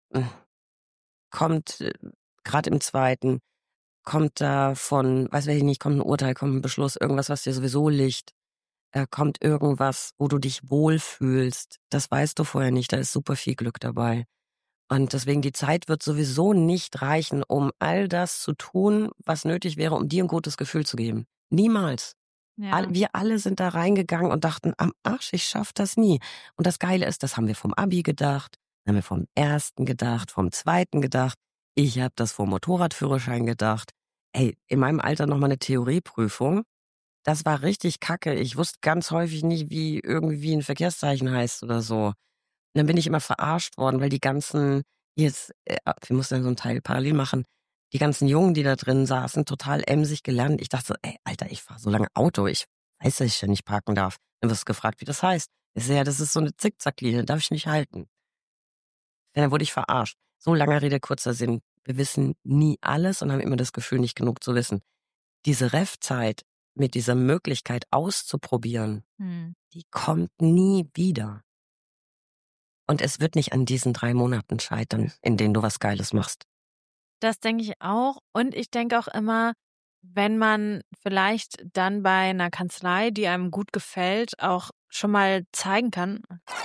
Kommt, äh, gerade im zweiten, kommt da von, weiß ich nicht, kommt ein Urteil, kommt ein Beschluss, irgendwas, was dir sowieso liegt. Äh, kommt irgendwas, wo du dich wohlfühlst. Das weißt du vorher nicht, da ist super viel Glück dabei. Und deswegen, die Zeit wird sowieso nicht reichen, um all das zu tun, was nötig wäre, um dir ein gutes Gefühl zu geben. Niemals. Ja. All, wir alle sind da reingegangen und dachten, am Arsch, ich schaff das nie. Und das Geile ist, das haben wir vom Abi gedacht, haben wir vom ersten gedacht, vom zweiten gedacht. Ich habe das vom Motorradführerschein gedacht. Ey, in meinem Alter noch mal eine Theorieprüfung. Das war richtig kacke. Ich wusste ganz häufig nicht, wie irgendwie ein Verkehrszeichen heißt oder so. Und dann bin ich immer verarscht worden, weil die ganzen, jetzt, äh, wir mussten dann so ein Teil parallel machen, die ganzen Jungen, die da drin saßen, total emsig gelernt. Ich dachte so, ey, Alter, ich fahre so lange Auto, ich weiß, dass ich ja nicht parken darf. Dann wirst du gefragt, wie das heißt. Ich so, ja, das ist so eine Zickzacklinie, darf ich nicht halten. Ja, dann wurde ich verarscht. So lange Rede, kurzer Sinn. Wir wissen nie alles und haben immer das Gefühl, nicht genug zu wissen. Diese Ref-Zeit mit dieser Möglichkeit auszuprobieren, Hm. die kommt nie wieder. Und es wird nicht an diesen drei Monaten scheitern, in denen du was Geiles machst. Das denke ich auch. Und ich denke auch immer, wenn man vielleicht dann bei einer Kanzlei, die einem gut gefällt, auch schon mal zeigen kann.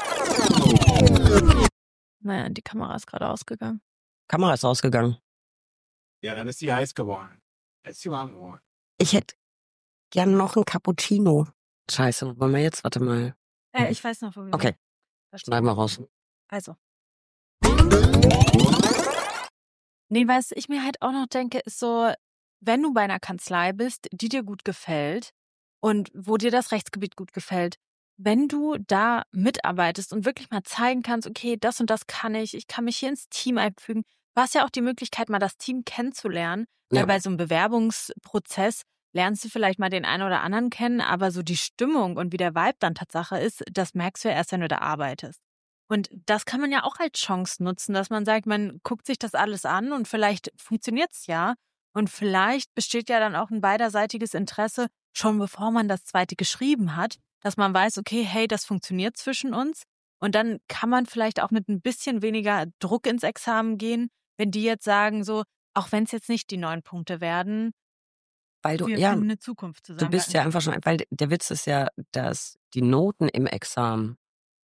Naja, die Kamera ist gerade ausgegangen. Kamera ist ausgegangen. Ja, dann ist die heiß geworden. Ist die warm geworden. Ich hätte gern noch ein Cappuccino. Scheiße, wo wollen wir jetzt? Warte mal. Äh, ich weiß noch, wo wir Okay, sind. schneiden wir raus. Also. Nee, was ich mir halt auch noch denke, ist so, wenn du bei einer Kanzlei bist, die dir gut gefällt und wo dir das Rechtsgebiet gut gefällt, wenn du da mitarbeitest und wirklich mal zeigen kannst, okay, das und das kann ich, ich kann mich hier ins Team einfügen, du hast ja auch die Möglichkeit, mal das Team kennenzulernen, Ja. weil bei so einem Bewerbungsprozess lernst du vielleicht mal den einen oder anderen kennen, aber so die Stimmung und wie der Vibe dann Tatsache ist, das merkst du ja erst, wenn du da arbeitest. Und das kann man ja auch als Chance nutzen, dass man sagt, man guckt sich das alles an und vielleicht funktioniert's ja. Und vielleicht besteht ja dann auch ein beiderseitiges Interesse, schon bevor man das zweite geschrieben hat, dass man weiß, okay, hey, das funktioniert zwischen uns. Und dann kann man vielleicht auch mit ein bisschen weniger Druck ins Examen gehen, wenn die jetzt sagen, so, auch wenn es jetzt nicht die neun Punkte werden, Weil du, wir ja, finden eine Zukunft zusammen. du bist ja einfach schon, weil der Witz ist ja, dass die Noten im Examen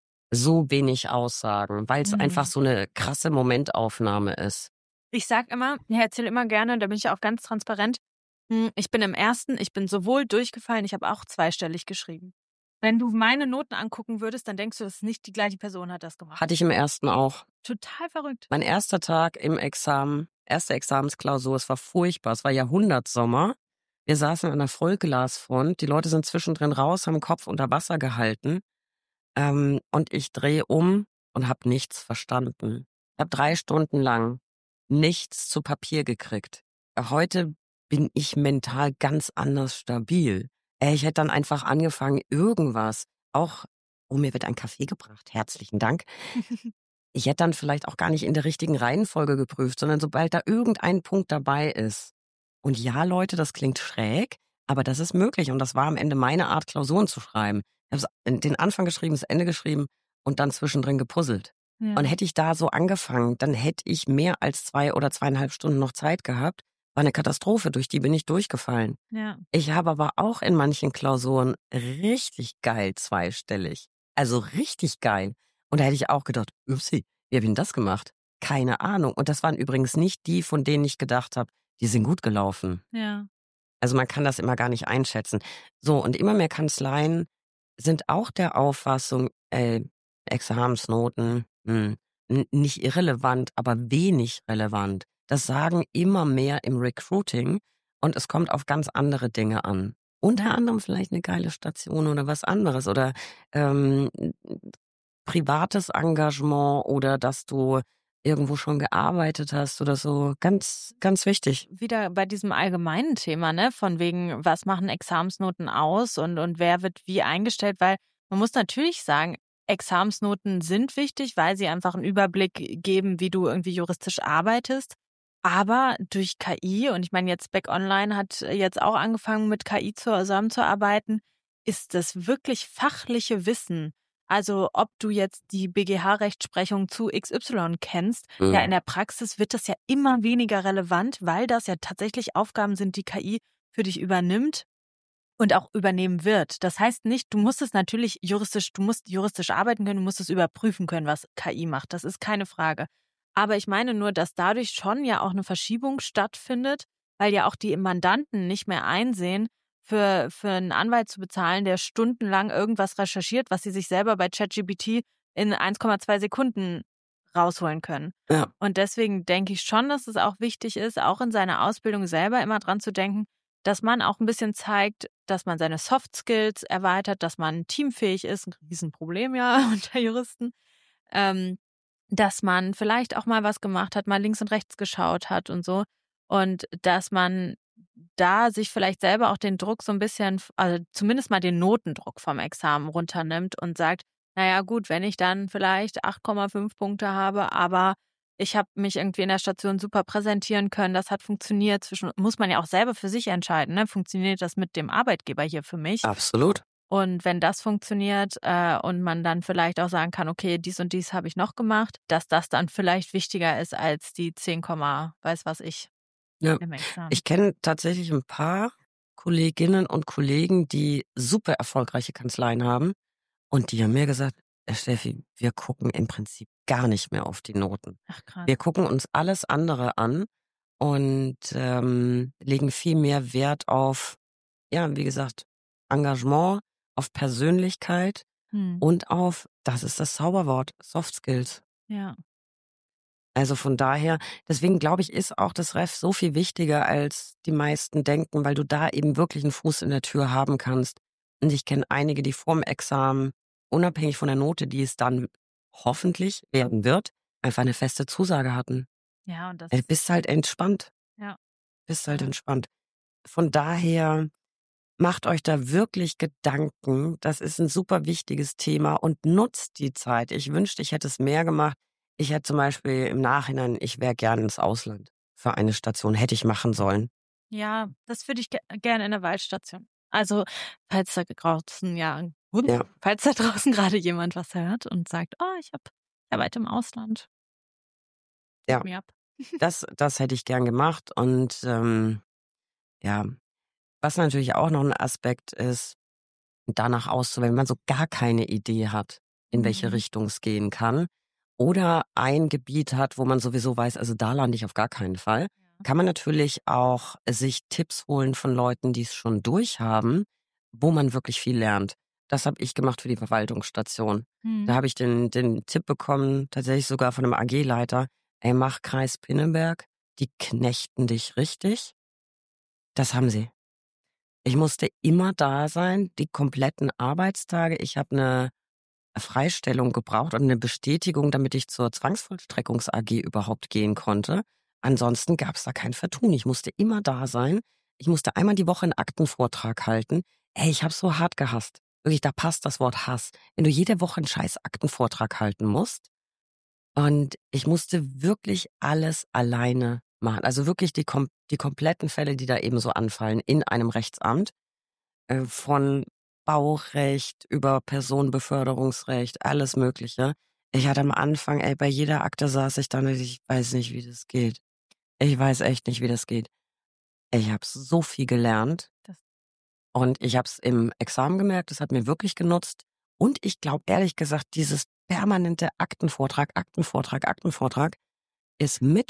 so wenig aussagen, weil es Mhm. einfach so eine krasse Momentaufnahme ist. Ich sag immer, ich erzähle immer gerne, da bin ich auch ganz transparent, hm, ich bin im ersten, ich bin sowohl durchgefallen, ich habe auch zweistellig geschrieben. Wenn du meine Noten angucken würdest, dann denkst du, das ist nicht die gleiche Person hat das gemacht. Hatte ich im ersten auch. Total verrückt. Mein erster Tag im Examen, erste Examensklausur, es war furchtbar, es war Jahrhundertsommer. Wir saßen an der Vollglasfront, die Leute sind zwischendrin raus, haben den Kopf unter Wasser gehalten. Ähm, und ich drehe um und habe nichts verstanden. Ich habe drei Stunden lang nichts zu Papier gekriegt. Heute bin ich mental ganz anders stabil. Äh, Ich hätte dann einfach angefangen, irgendwas, auch, oh, mir wird ein Kaffee gebracht, herzlichen Dank. Ich hätte dann vielleicht auch gar nicht in der richtigen Reihenfolge geprüft, sondern sobald da irgendein Punkt dabei ist. Und ja, Leute, das klingt schräg, aber das ist möglich. Und das war am Ende meine Art, Klausuren zu schreiben. Ich habe den Anfang geschrieben, das Ende geschrieben und dann zwischendrin gepuzzelt. Ja. Und hätte ich da so angefangen, dann hätte ich mehr als zwei oder zweieinhalb Stunden noch Zeit gehabt. War eine Katastrophe, durch die bin ich durchgefallen. Ja. Ich habe aber auch in manchen Klausuren richtig geil zweistellig. Also richtig geil. Und da hätte ich auch gedacht, upsi, wie habe ich denn das gemacht? Keine Ahnung. Und das waren übrigens nicht die, von denen ich gedacht habe, die sind gut gelaufen. Ja. Also man kann das immer gar nicht einschätzen. So, und immer mehr Kanzleien sind auch der Auffassung, äh, Examensnoten, hm, n- nicht irrelevant, aber wenig relevant. Das sagen immer mehr im Recruiting und es kommt auf ganz andere Dinge an. Unter anderem vielleicht eine geile Station oder was anderes oder ähm, privates Engagement oder dass du irgendwo schon gearbeitet hast oder so. Ganz, ganz wichtig. Wieder bei diesem allgemeinen Thema, ne, von wegen, was machen Examensnoten aus und, und wer wird wie eingestellt, weil man muss natürlich sagen, Examensnoten sind wichtig, weil sie einfach einen Überblick geben, wie du irgendwie juristisch arbeitest. Aber durch K I, und ich meine jetzt Back Online hat jetzt auch angefangen mit K I zusammenzuarbeiten, ist das wirklich fachliche Wissen. Also ob du jetzt die B G H-Rechtsprechung zu X Y kennst, Mhm. ja in der Praxis wird das ja immer weniger relevant, weil das ja tatsächlich Aufgaben sind, die K I für dich übernimmt und auch übernehmen wird. Das heißt nicht, du musst es natürlich juristisch, du musst juristisch arbeiten können, du musst es überprüfen können, was K I macht. Das ist keine Frage. Aber ich meine nur, dass dadurch schon ja auch eine Verschiebung stattfindet, weil ja auch die Mandanten nicht mehr einsehen, für, für einen Anwalt zu bezahlen, der stundenlang irgendwas recherchiert, was sie sich selber bei ChatGPT in eins Komma zwei Sekunden rausholen können. Ja. Und deswegen denke ich schon, dass es auch wichtig ist, auch in seiner Ausbildung selber immer dran zu denken, dass man auch ein bisschen zeigt, dass man seine Soft Skills erweitert, dass man teamfähig ist, ein Riesenproblem ja unter Juristen, ähm, dass man vielleicht auch mal was gemacht hat, mal links und rechts geschaut hat und so und dass man da sich vielleicht selber auch den Druck so ein bisschen, also zumindest mal den Notendruck vom Examen runternimmt und sagt, naja gut, wenn ich dann vielleicht acht Komma fünf Punkte habe, aber ich habe mich irgendwie in der Station super präsentieren können, das hat funktioniert. Zwischen muss man ja auch selber für sich entscheiden, ne? Funktioniert das mit dem Arbeitgeber hier für mich? Absolut. Und wenn das funktioniert äh, und man dann vielleicht auch sagen kann, okay, dies und dies habe ich noch gemacht, dass das dann vielleicht wichtiger ist als die zehn, weiß was ich Ja. im Examen. Ich kenne tatsächlich ein paar Kolleginnen und Kollegen, die super erfolgreiche Kanzleien haben. Und die haben mir gesagt, "Äh, Steffi, wir gucken im Prinzip gar nicht mehr auf die Noten. Ach krass. Wir gucken uns alles andere an und ähm, legen viel mehr Wert auf, ja, wie gesagt, Engagement, auf Persönlichkeit Hm. und auf, das ist das Zauberwort, Soft Skills. Ja. Also von daher, deswegen glaube ich, ist auch das Ref so viel wichtiger, als die meisten denken, weil du da eben wirklich einen Fuß in der Tür haben kannst. Und ich kenne einige, die vorm Examen, unabhängig von der Note, die es dann hoffentlich werden wird, einfach eine feste Zusage hatten. Ja, und das Du bist halt entspannt. Ja. Bist halt Ja. entspannt. Von daher macht euch da wirklich Gedanken. Das ist ein super wichtiges Thema und nutzt die Zeit. Ich wünschte, ich hätte es mehr gemacht. Ich hätte zum Beispiel im Nachhinein, ich wäre gerne ins Ausland für eine Station, hätte ich machen sollen. Ja, das würde ich ge gerne in der Waldstation. Also, falls da draußen ja, Ja. falls da draußen gerade jemand was hört und sagt, oh, ich habe ich arbeite im Ausland. Ja. Hook me up. Das, das hätte ich gern gemacht. Und ähm, ja, was natürlich auch noch ein Aspekt ist, danach auszuwählen, wenn man so gar keine Idee hat, in welche Mhm. Richtung es gehen kann. Oder ein Gebiet hat, wo man sowieso weiß, also da lande ich auf gar keinen Fall. Kann man natürlich auch sich Tipps holen von Leuten, die es schon durchhaben, wo man wirklich viel lernt. Das habe ich gemacht für die Verwaltungsstation. Mhm. Da habe ich den, den Tipp bekommen, tatsächlich sogar von einem A G-Leiter, ey, mach Kreis Pinneberg, die knechten dich richtig. Das haben sie. Ich musste immer da sein, die kompletten Arbeitstage. Ich habe eine Freistellung gebraucht und eine Bestätigung, damit ich zur Zwangsvollstreckungs-A G überhaupt gehen konnte. Ansonsten gab es da kein Vertun. Ich musste immer da sein. Ich musste einmal die Woche einen Aktenvortrag halten. Ey, ich habe so hart gehasst. Wirklich, da passt das Wort Hass. Wenn du jede Woche einen scheiß Aktenvortrag halten musst. Und ich musste wirklich alles alleine machen. Also wirklich die, kom die kompletten Fälle, die da eben so anfallen in einem Rechtsamt. Äh, von Baurecht über Personenbeförderungsrecht, alles Mögliche. Ich hatte am Anfang, ey, bei jeder Akte saß ich dann und ich weiß nicht, wie das geht. Ich weiß echt nicht, wie das geht. Ich habe so viel gelernt Das und ich habe es im Examen gemerkt, das hat mir wirklich genutzt. Und ich glaube ehrlich gesagt, dieses permanente Aktenvortrag, Aktenvortrag, Aktenvortrag ist mit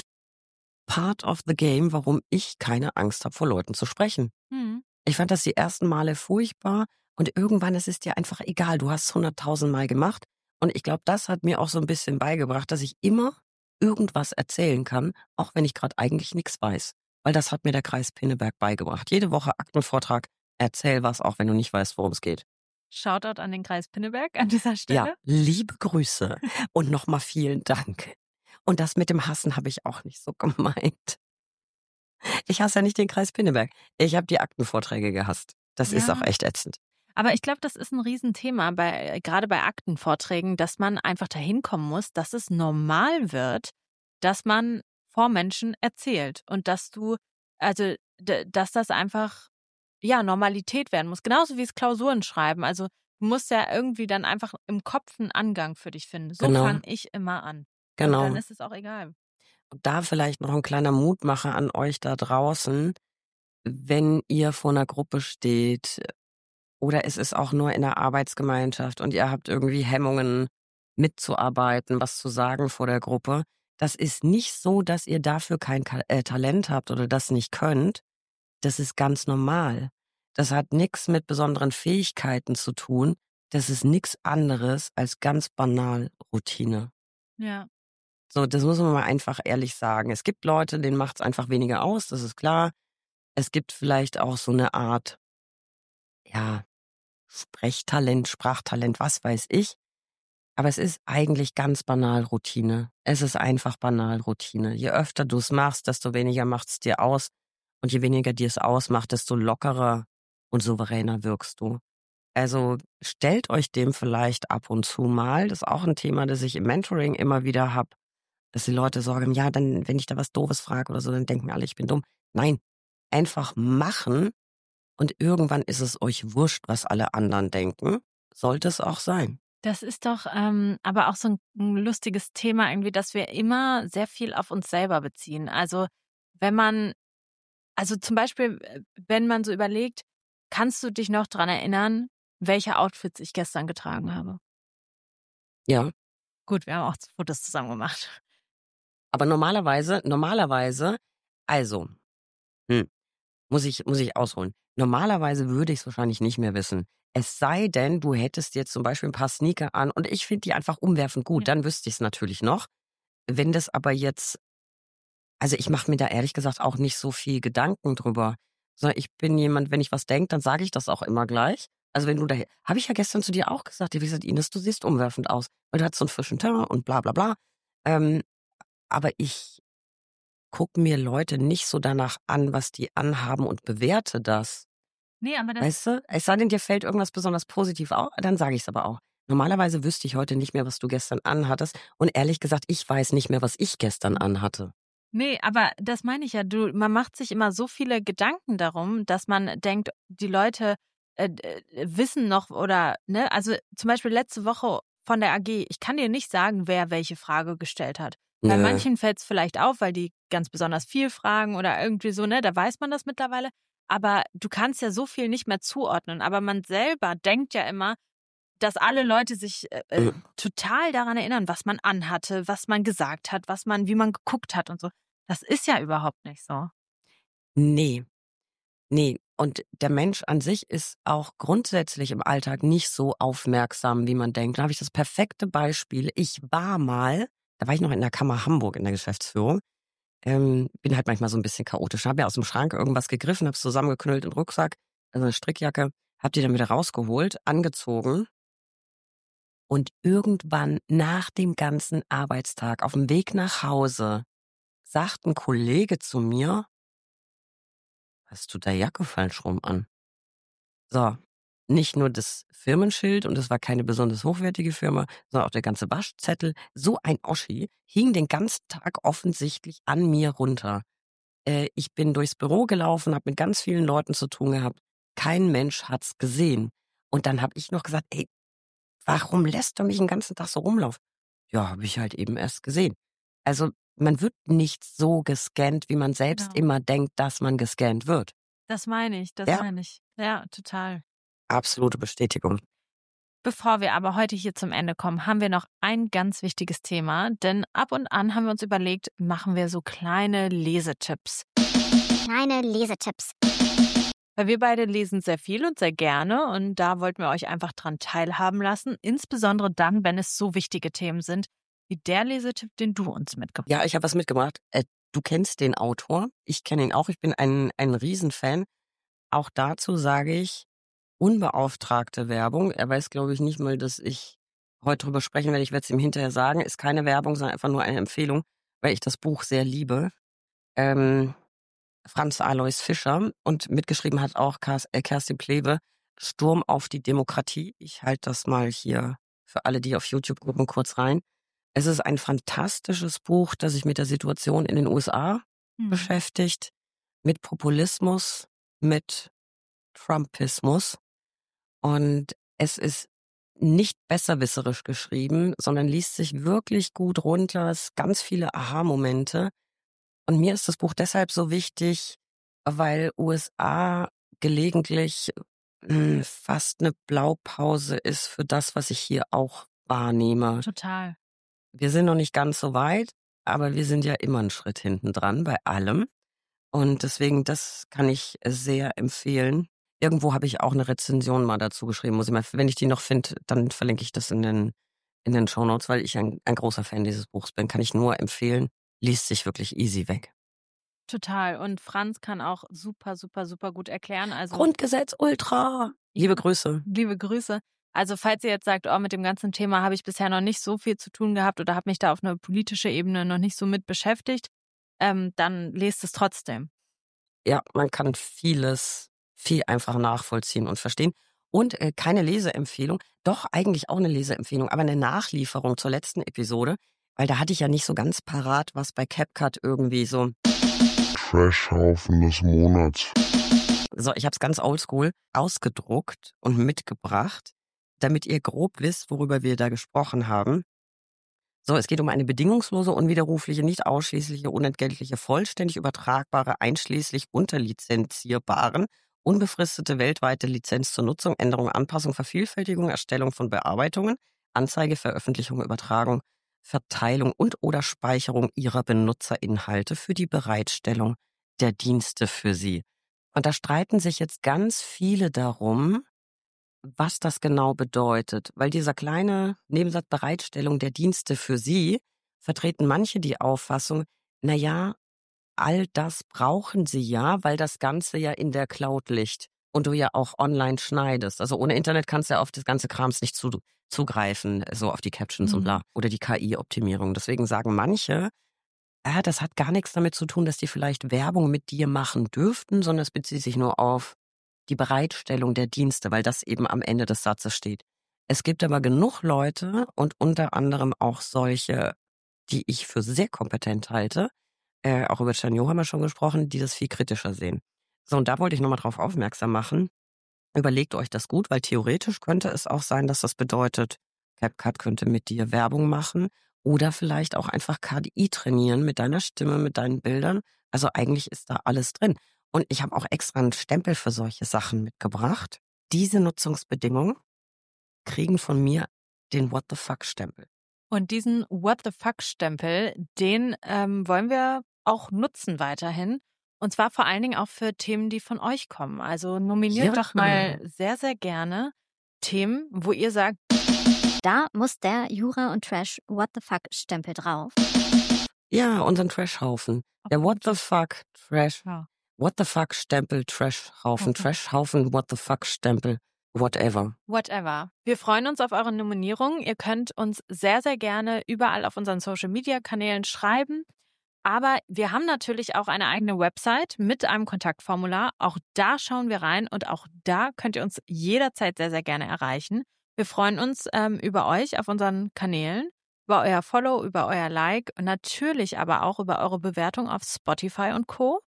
part of the game, warum ich keine Angst habe, vor Leuten zu sprechen. Mhm. Ich fand das die ersten Male furchtbar und irgendwann ist es dir einfach egal. Du hast es hunderttausend Mal gemacht und ich glaube, das hat mir auch so ein bisschen beigebracht, dass ich immer irgendwas erzählen kann, auch wenn ich gerade eigentlich nichts weiß. Weil das hat mir der Kreis Pinneberg beigebracht. Jede Woche Aktenvortrag, erzähl was, auch wenn du nicht weißt, worum es geht. Shoutout an den Kreis Pinneberg an dieser Stelle. Ja, liebe Grüße und nochmal vielen Dank. Und das mit dem Hassen habe ich auch nicht so gemeint. Ich hasse ja nicht den Kreis Pinneberg. Ich habe die Aktenvorträge gehasst. Das ist Ja. auch echt ätzend. Aber ich glaube, das ist ein Riesenthema, bei, gerade bei Aktenvorträgen, dass man einfach dahin kommen muss, dass es normal wird, dass man vor Menschen erzählt und dass du, also, d- dass das einfach, ja, Normalität werden muss. Genauso wie es Klausuren schreiben. Also, du musst ja irgendwie dann einfach im Kopf einen Angang für dich finden. So Genau. fange ich immer an. Und Genau. dann ist es auch egal. Und da vielleicht noch ein kleiner Mutmacher an euch da draußen, wenn ihr vor einer Gruppe steht oder es ist auch nur in der Arbeitsgemeinschaft und ihr habt irgendwie Hemmungen mitzuarbeiten, was zu sagen vor der Gruppe. Das ist nicht so, dass ihr dafür kein Ka- äh, Talent habt oder das nicht könnt. Das ist ganz normal. Das hat nichts mit besonderen Fähigkeiten zu tun. Das ist nichts anderes als ganz banal Routine. Ja. So, das muss man mal einfach ehrlich sagen. Es gibt Leute, denen macht es einfach weniger aus, das ist klar. Es gibt vielleicht auch so eine Art ja, Sprechtalent, Sprachtalent, was weiß ich. Aber es ist eigentlich ganz banal Routine. Es ist einfach banal Routine. Je öfter du es machst, desto weniger macht es dir aus. Und je weniger dir es ausmacht, desto lockerer und souveräner wirkst du. Also stellt euch dem vielleicht ab und zu mal. Das ist auch ein Thema, das ich im Mentoring immer wieder habe, dass die Leute sagen, ja, dann, wenn ich da was Doofes frage oder so, dann denken alle, ich bin dumm. Nein, einfach machen und irgendwann ist es euch wurscht, was alle anderen denken. Sollte es auch sein. Das ist doch ähm, aber auch so ein, ein lustiges Thema irgendwie, dass wir immer sehr viel auf uns selber beziehen. Also wenn man, also zum Beispiel, äh, wenn man so überlegt, kannst du dich noch dran erinnern, welche Outfits ich gestern getragen habe? Ja, Gut, wir haben auch Fotos zusammen gemacht. aber normalerweise, normalerweise, also, hm, muss ich, muss ich ausholen. Normalerweise würde ich es wahrscheinlich nicht mehr wissen. Es sei denn, du hättest jetzt zum Beispiel ein paar Sneaker an und ich finde die einfach umwerfend gut, Ja. dann wüsste ich es natürlich noch. Wenn das aber jetzt, also ich mache mir da ehrlich gesagt auch nicht so viel Gedanken drüber. Sondern ich bin jemand, wenn ich was denke, dann sage ich das auch immer gleich. Also wenn du da, habe ich ja gestern zu dir auch gesagt, wie gesagt, Ines, du siehst umwerfend aus, weil du hast so einen frischen Teint und bla bla bla. Ähm, aber ich gucke mir Leute nicht so danach an, was die anhaben und bewerte das. Nee, aber das, Weißt du? Es sei denn, dir fällt irgendwas besonders positiv auf, dann sage ich es aber auch. Normalerweise wüsste ich heute nicht mehr, was du gestern anhattest. Und ehrlich gesagt, ich weiß nicht mehr, was ich gestern anhatte. nee, aber das meine ich ja. Du, man macht sich immer so viele Gedanken darum, dass man denkt, die Leute äh, äh, wissen noch oder, ne, also zum Beispiel letzte Woche von der A G, ich kann dir nicht sagen, wer welche Frage gestellt hat. Bei Nö. manchen fällt es vielleicht auf, weil die ganz besonders viel fragen oder irgendwie so, ne, da weiß man das mittlerweile. Aber du kannst ja so viel nicht mehr zuordnen. Aber man selber denkt ja immer, dass alle Leute sich äh, äh, total daran erinnern, was man anhatte, was man gesagt hat, was man, wie man geguckt hat und so. Das ist ja überhaupt nicht so. Nee, nee. Und der Mensch an sich ist auch grundsätzlich im Alltag nicht so aufmerksam, wie man denkt. Da habe ich das perfekte Beispiel. Ich war mal, da war ich noch in der Kammer Hamburg in der Geschäftsführung, ähm, bin halt manchmal so ein bisschen chaotisch. Habe ja aus dem Schrank irgendwas gegriffen, habe es zusammengeknüllt in den Rucksack, also eine Strickjacke, habe die dann wieder rausgeholt, angezogen. Und irgendwann nach dem ganzen Arbeitstag auf dem Weg nach Hause sagt ein Kollege zu mir, hast du da Jacke falsch rum an? So, nicht nur das Firmenschild, und es war keine besonders hochwertige Firma, sondern auch der ganze Waschzettel, so ein Oschi, hing den ganzen Tag offensichtlich an mir runter. Äh, ich bin durchs Büro gelaufen, habe mit ganz vielen Leuten zu tun gehabt. Kein Mensch hat's gesehen. Und dann habe ich noch gesagt, ey, warum lässt du mich den ganzen Tag so rumlaufen? Ja, habe ich halt eben erst gesehen. Also man wird nicht so gescannt, wie man selbst Genau. immer denkt, dass man gescannt wird. Das meine ich, das Ja. meine ich. Ja, total. Absolute Bestätigung. Bevor wir aber heute hier zum Ende kommen, haben wir noch ein ganz wichtiges Thema, denn ab und an haben wir uns überlegt, machen wir so kleine Lesetipps. Kleine Lesetipps. Weil wir beide lesen sehr viel und sehr gerne und da wollten wir euch einfach dran teilhaben lassen, insbesondere dann, wenn es so wichtige Themen sind, wie der Lesetipp, den du uns mitgebracht hast. Ja, ich habe was mitgebracht. Äh, du kennst den Autor. Ich kenne ihn auch. Ich bin ein, ein Riesenfan. Auch dazu sage ich, unbeauftragte Werbung. Er weiß, glaube ich, nicht mal, dass ich heute drüber sprechen werde. Ich werde es ihm hinterher sagen. Ist keine Werbung, sondern einfach nur eine Empfehlung, weil ich das Buch sehr liebe. Ähm, Franz Alois Fischer, und mitgeschrieben hat auch Kerstin Plewe, Sturm auf die Demokratie. Ich halte das mal hier für alle, die auf YouTube gucken, kurz rein. Es ist ein fantastisches Buch, das sich mit der Situation in den U S A Hm. beschäftigt, mit Populismus, mit Trumpismus. Und es ist nicht besserwisserisch geschrieben, sondern liest sich wirklich gut runter. Es sind ganz viele Aha-Momente. Und mir ist das Buch deshalb so wichtig, weil U S A gelegentlich mh, fast eine Blaupause ist für das, was ich hier auch wahrnehme. Total. Wir sind noch nicht ganz so weit, aber wir sind ja immer einen Schritt hinten dran bei allem. Und deswegen, das kann ich sehr empfehlen. Irgendwo habe ich auch eine Rezension mal dazu geschrieben. Muss ich mal, wenn ich die noch finde, dann verlinke ich das in den, in den Shownotes, weil ich ein, ein großer Fan dieses Buchs bin. Kann ich nur empfehlen. Liest sich wirklich easy weg. Total. Und Franz kann auch super, super, super gut erklären. Also Grundgesetz Ultra. Liebe Grüße. liebe Grüße. Also falls ihr jetzt sagt, oh, mit dem ganzen Thema habe ich bisher noch nicht so viel zu tun gehabt oder habe mich da auf eine politische Ebene noch nicht so mit beschäftigt, ähm, dann lest es trotzdem. Ja, man kann vieles viel einfacher nachvollziehen und verstehen. Und äh, keine Leseempfehlung, doch eigentlich auch eine Leseempfehlung, aber eine Nachlieferung zur letzten Episode, weil da hatte ich ja nicht so ganz parat, was bei CapCut irgendwie so. Trashhaufen des Monats. So, ich habe es ganz oldschool ausgedruckt und mitgebracht, damit ihr grob wisst, worüber wir da gesprochen haben. So, es geht um eine bedingungslose, unwiderrufliche, nicht ausschließliche, unentgeltliche, vollständig übertragbare, einschließlich unterlizenzierbaren, unbefristete weltweite Lizenz zur Nutzung, Änderung, Anpassung, Vervielfältigung, Erstellung von Bearbeitungen, Anzeige, Veröffentlichung, Übertragung, Verteilung und oder Speicherung ihrer Benutzerinhalte für die Bereitstellung der Dienste für sie. Und da streiten sich jetzt ganz viele darum, was das genau bedeutet. Weil dieser kleine Nebensatz Bereitstellung der Dienste für sie, vertreten manche die Auffassung, naja, all das brauchen sie ja, weil das Ganze ja in der Cloud liegt und du ja auch online schneidest. Also ohne Internet kannst du ja auf das ganze Krams nicht zu, zugreifen, so auf die Captions Mhm. und bla. Oder die K I-Optimierung. Deswegen sagen manche, ja, das hat gar nichts damit zu tun, dass die vielleicht Werbung mit dir machen dürften, sondern es bezieht sich nur auf die Bereitstellung der Dienste, weil das eben am Ende des Satzes steht. Es gibt aber genug Leute und unter anderem auch solche, die ich für sehr kompetent halte, äh, auch über Chanyo haben wir schon gesprochen, die das viel kritischer sehen. So, und da wollte ich nochmal drauf aufmerksam machen. Überlegt euch das gut, weil theoretisch könnte es auch sein, dass das bedeutet, CapCut könnte mit dir Werbung machen oder vielleicht auch einfach K I trainieren mit deiner Stimme, mit deinen Bildern. Also eigentlich ist da alles drin. Und ich habe auch extra einen Stempel für solche Sachen mitgebracht. Diese Nutzungsbedingungen kriegen von mir den What the fuck-Stempel. Und diesen What the fuck-Stempel, den ähm, wollen wir auch nutzen weiterhin. Und zwar vor allen Dingen auch für Themen, die von euch kommen. Also nominiert Ja. doch mal sehr, sehr gerne Themen, wo ihr sagt, Da muss der Jura und Trash What the Fuck Stempel drauf. Ja, unseren Trashhaufen. Der What the fuck Trash. Ja. What the fuck Stempel Trashhaufen. Okay. Trashhaufen What the fuck Stempel. Whatever. whatever. Wir freuen uns auf eure Nominierung. Ihr könnt uns sehr, sehr gerne überall auf unseren Social-Media-Kanälen schreiben. Aber wir haben natürlich auch eine eigene Website mit einem Kontaktformular. Auch da schauen wir rein und auch da könnt ihr uns jederzeit sehr, sehr gerne erreichen. Wir freuen uns ähm, über euch auf unseren Kanälen, über euer Follow, über euer Like und natürlich aber auch über eure Bewertung auf Spotify und Co.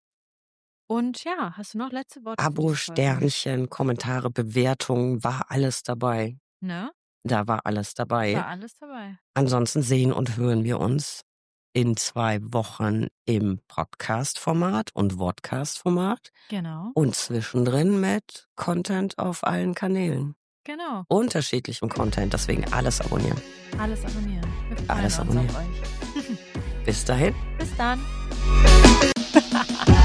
Und ja, hast du noch letzte Worte? für Abo, diese Folge? Sternchen, Kommentare, Bewertungen, war alles dabei. Ne? Da war alles dabei. War alles dabei. Ansonsten sehen und hören wir uns in zwei Wochen im Podcast-Format und Vodcast-Format Genau, und zwischendrin mit Content auf allen Kanälen. genau. Unterschiedlichem Content, deswegen alles abonnieren. Alles abonnieren. Wir freuen Alles uns abonnieren. auf euch. Bis dahin. Bis dann.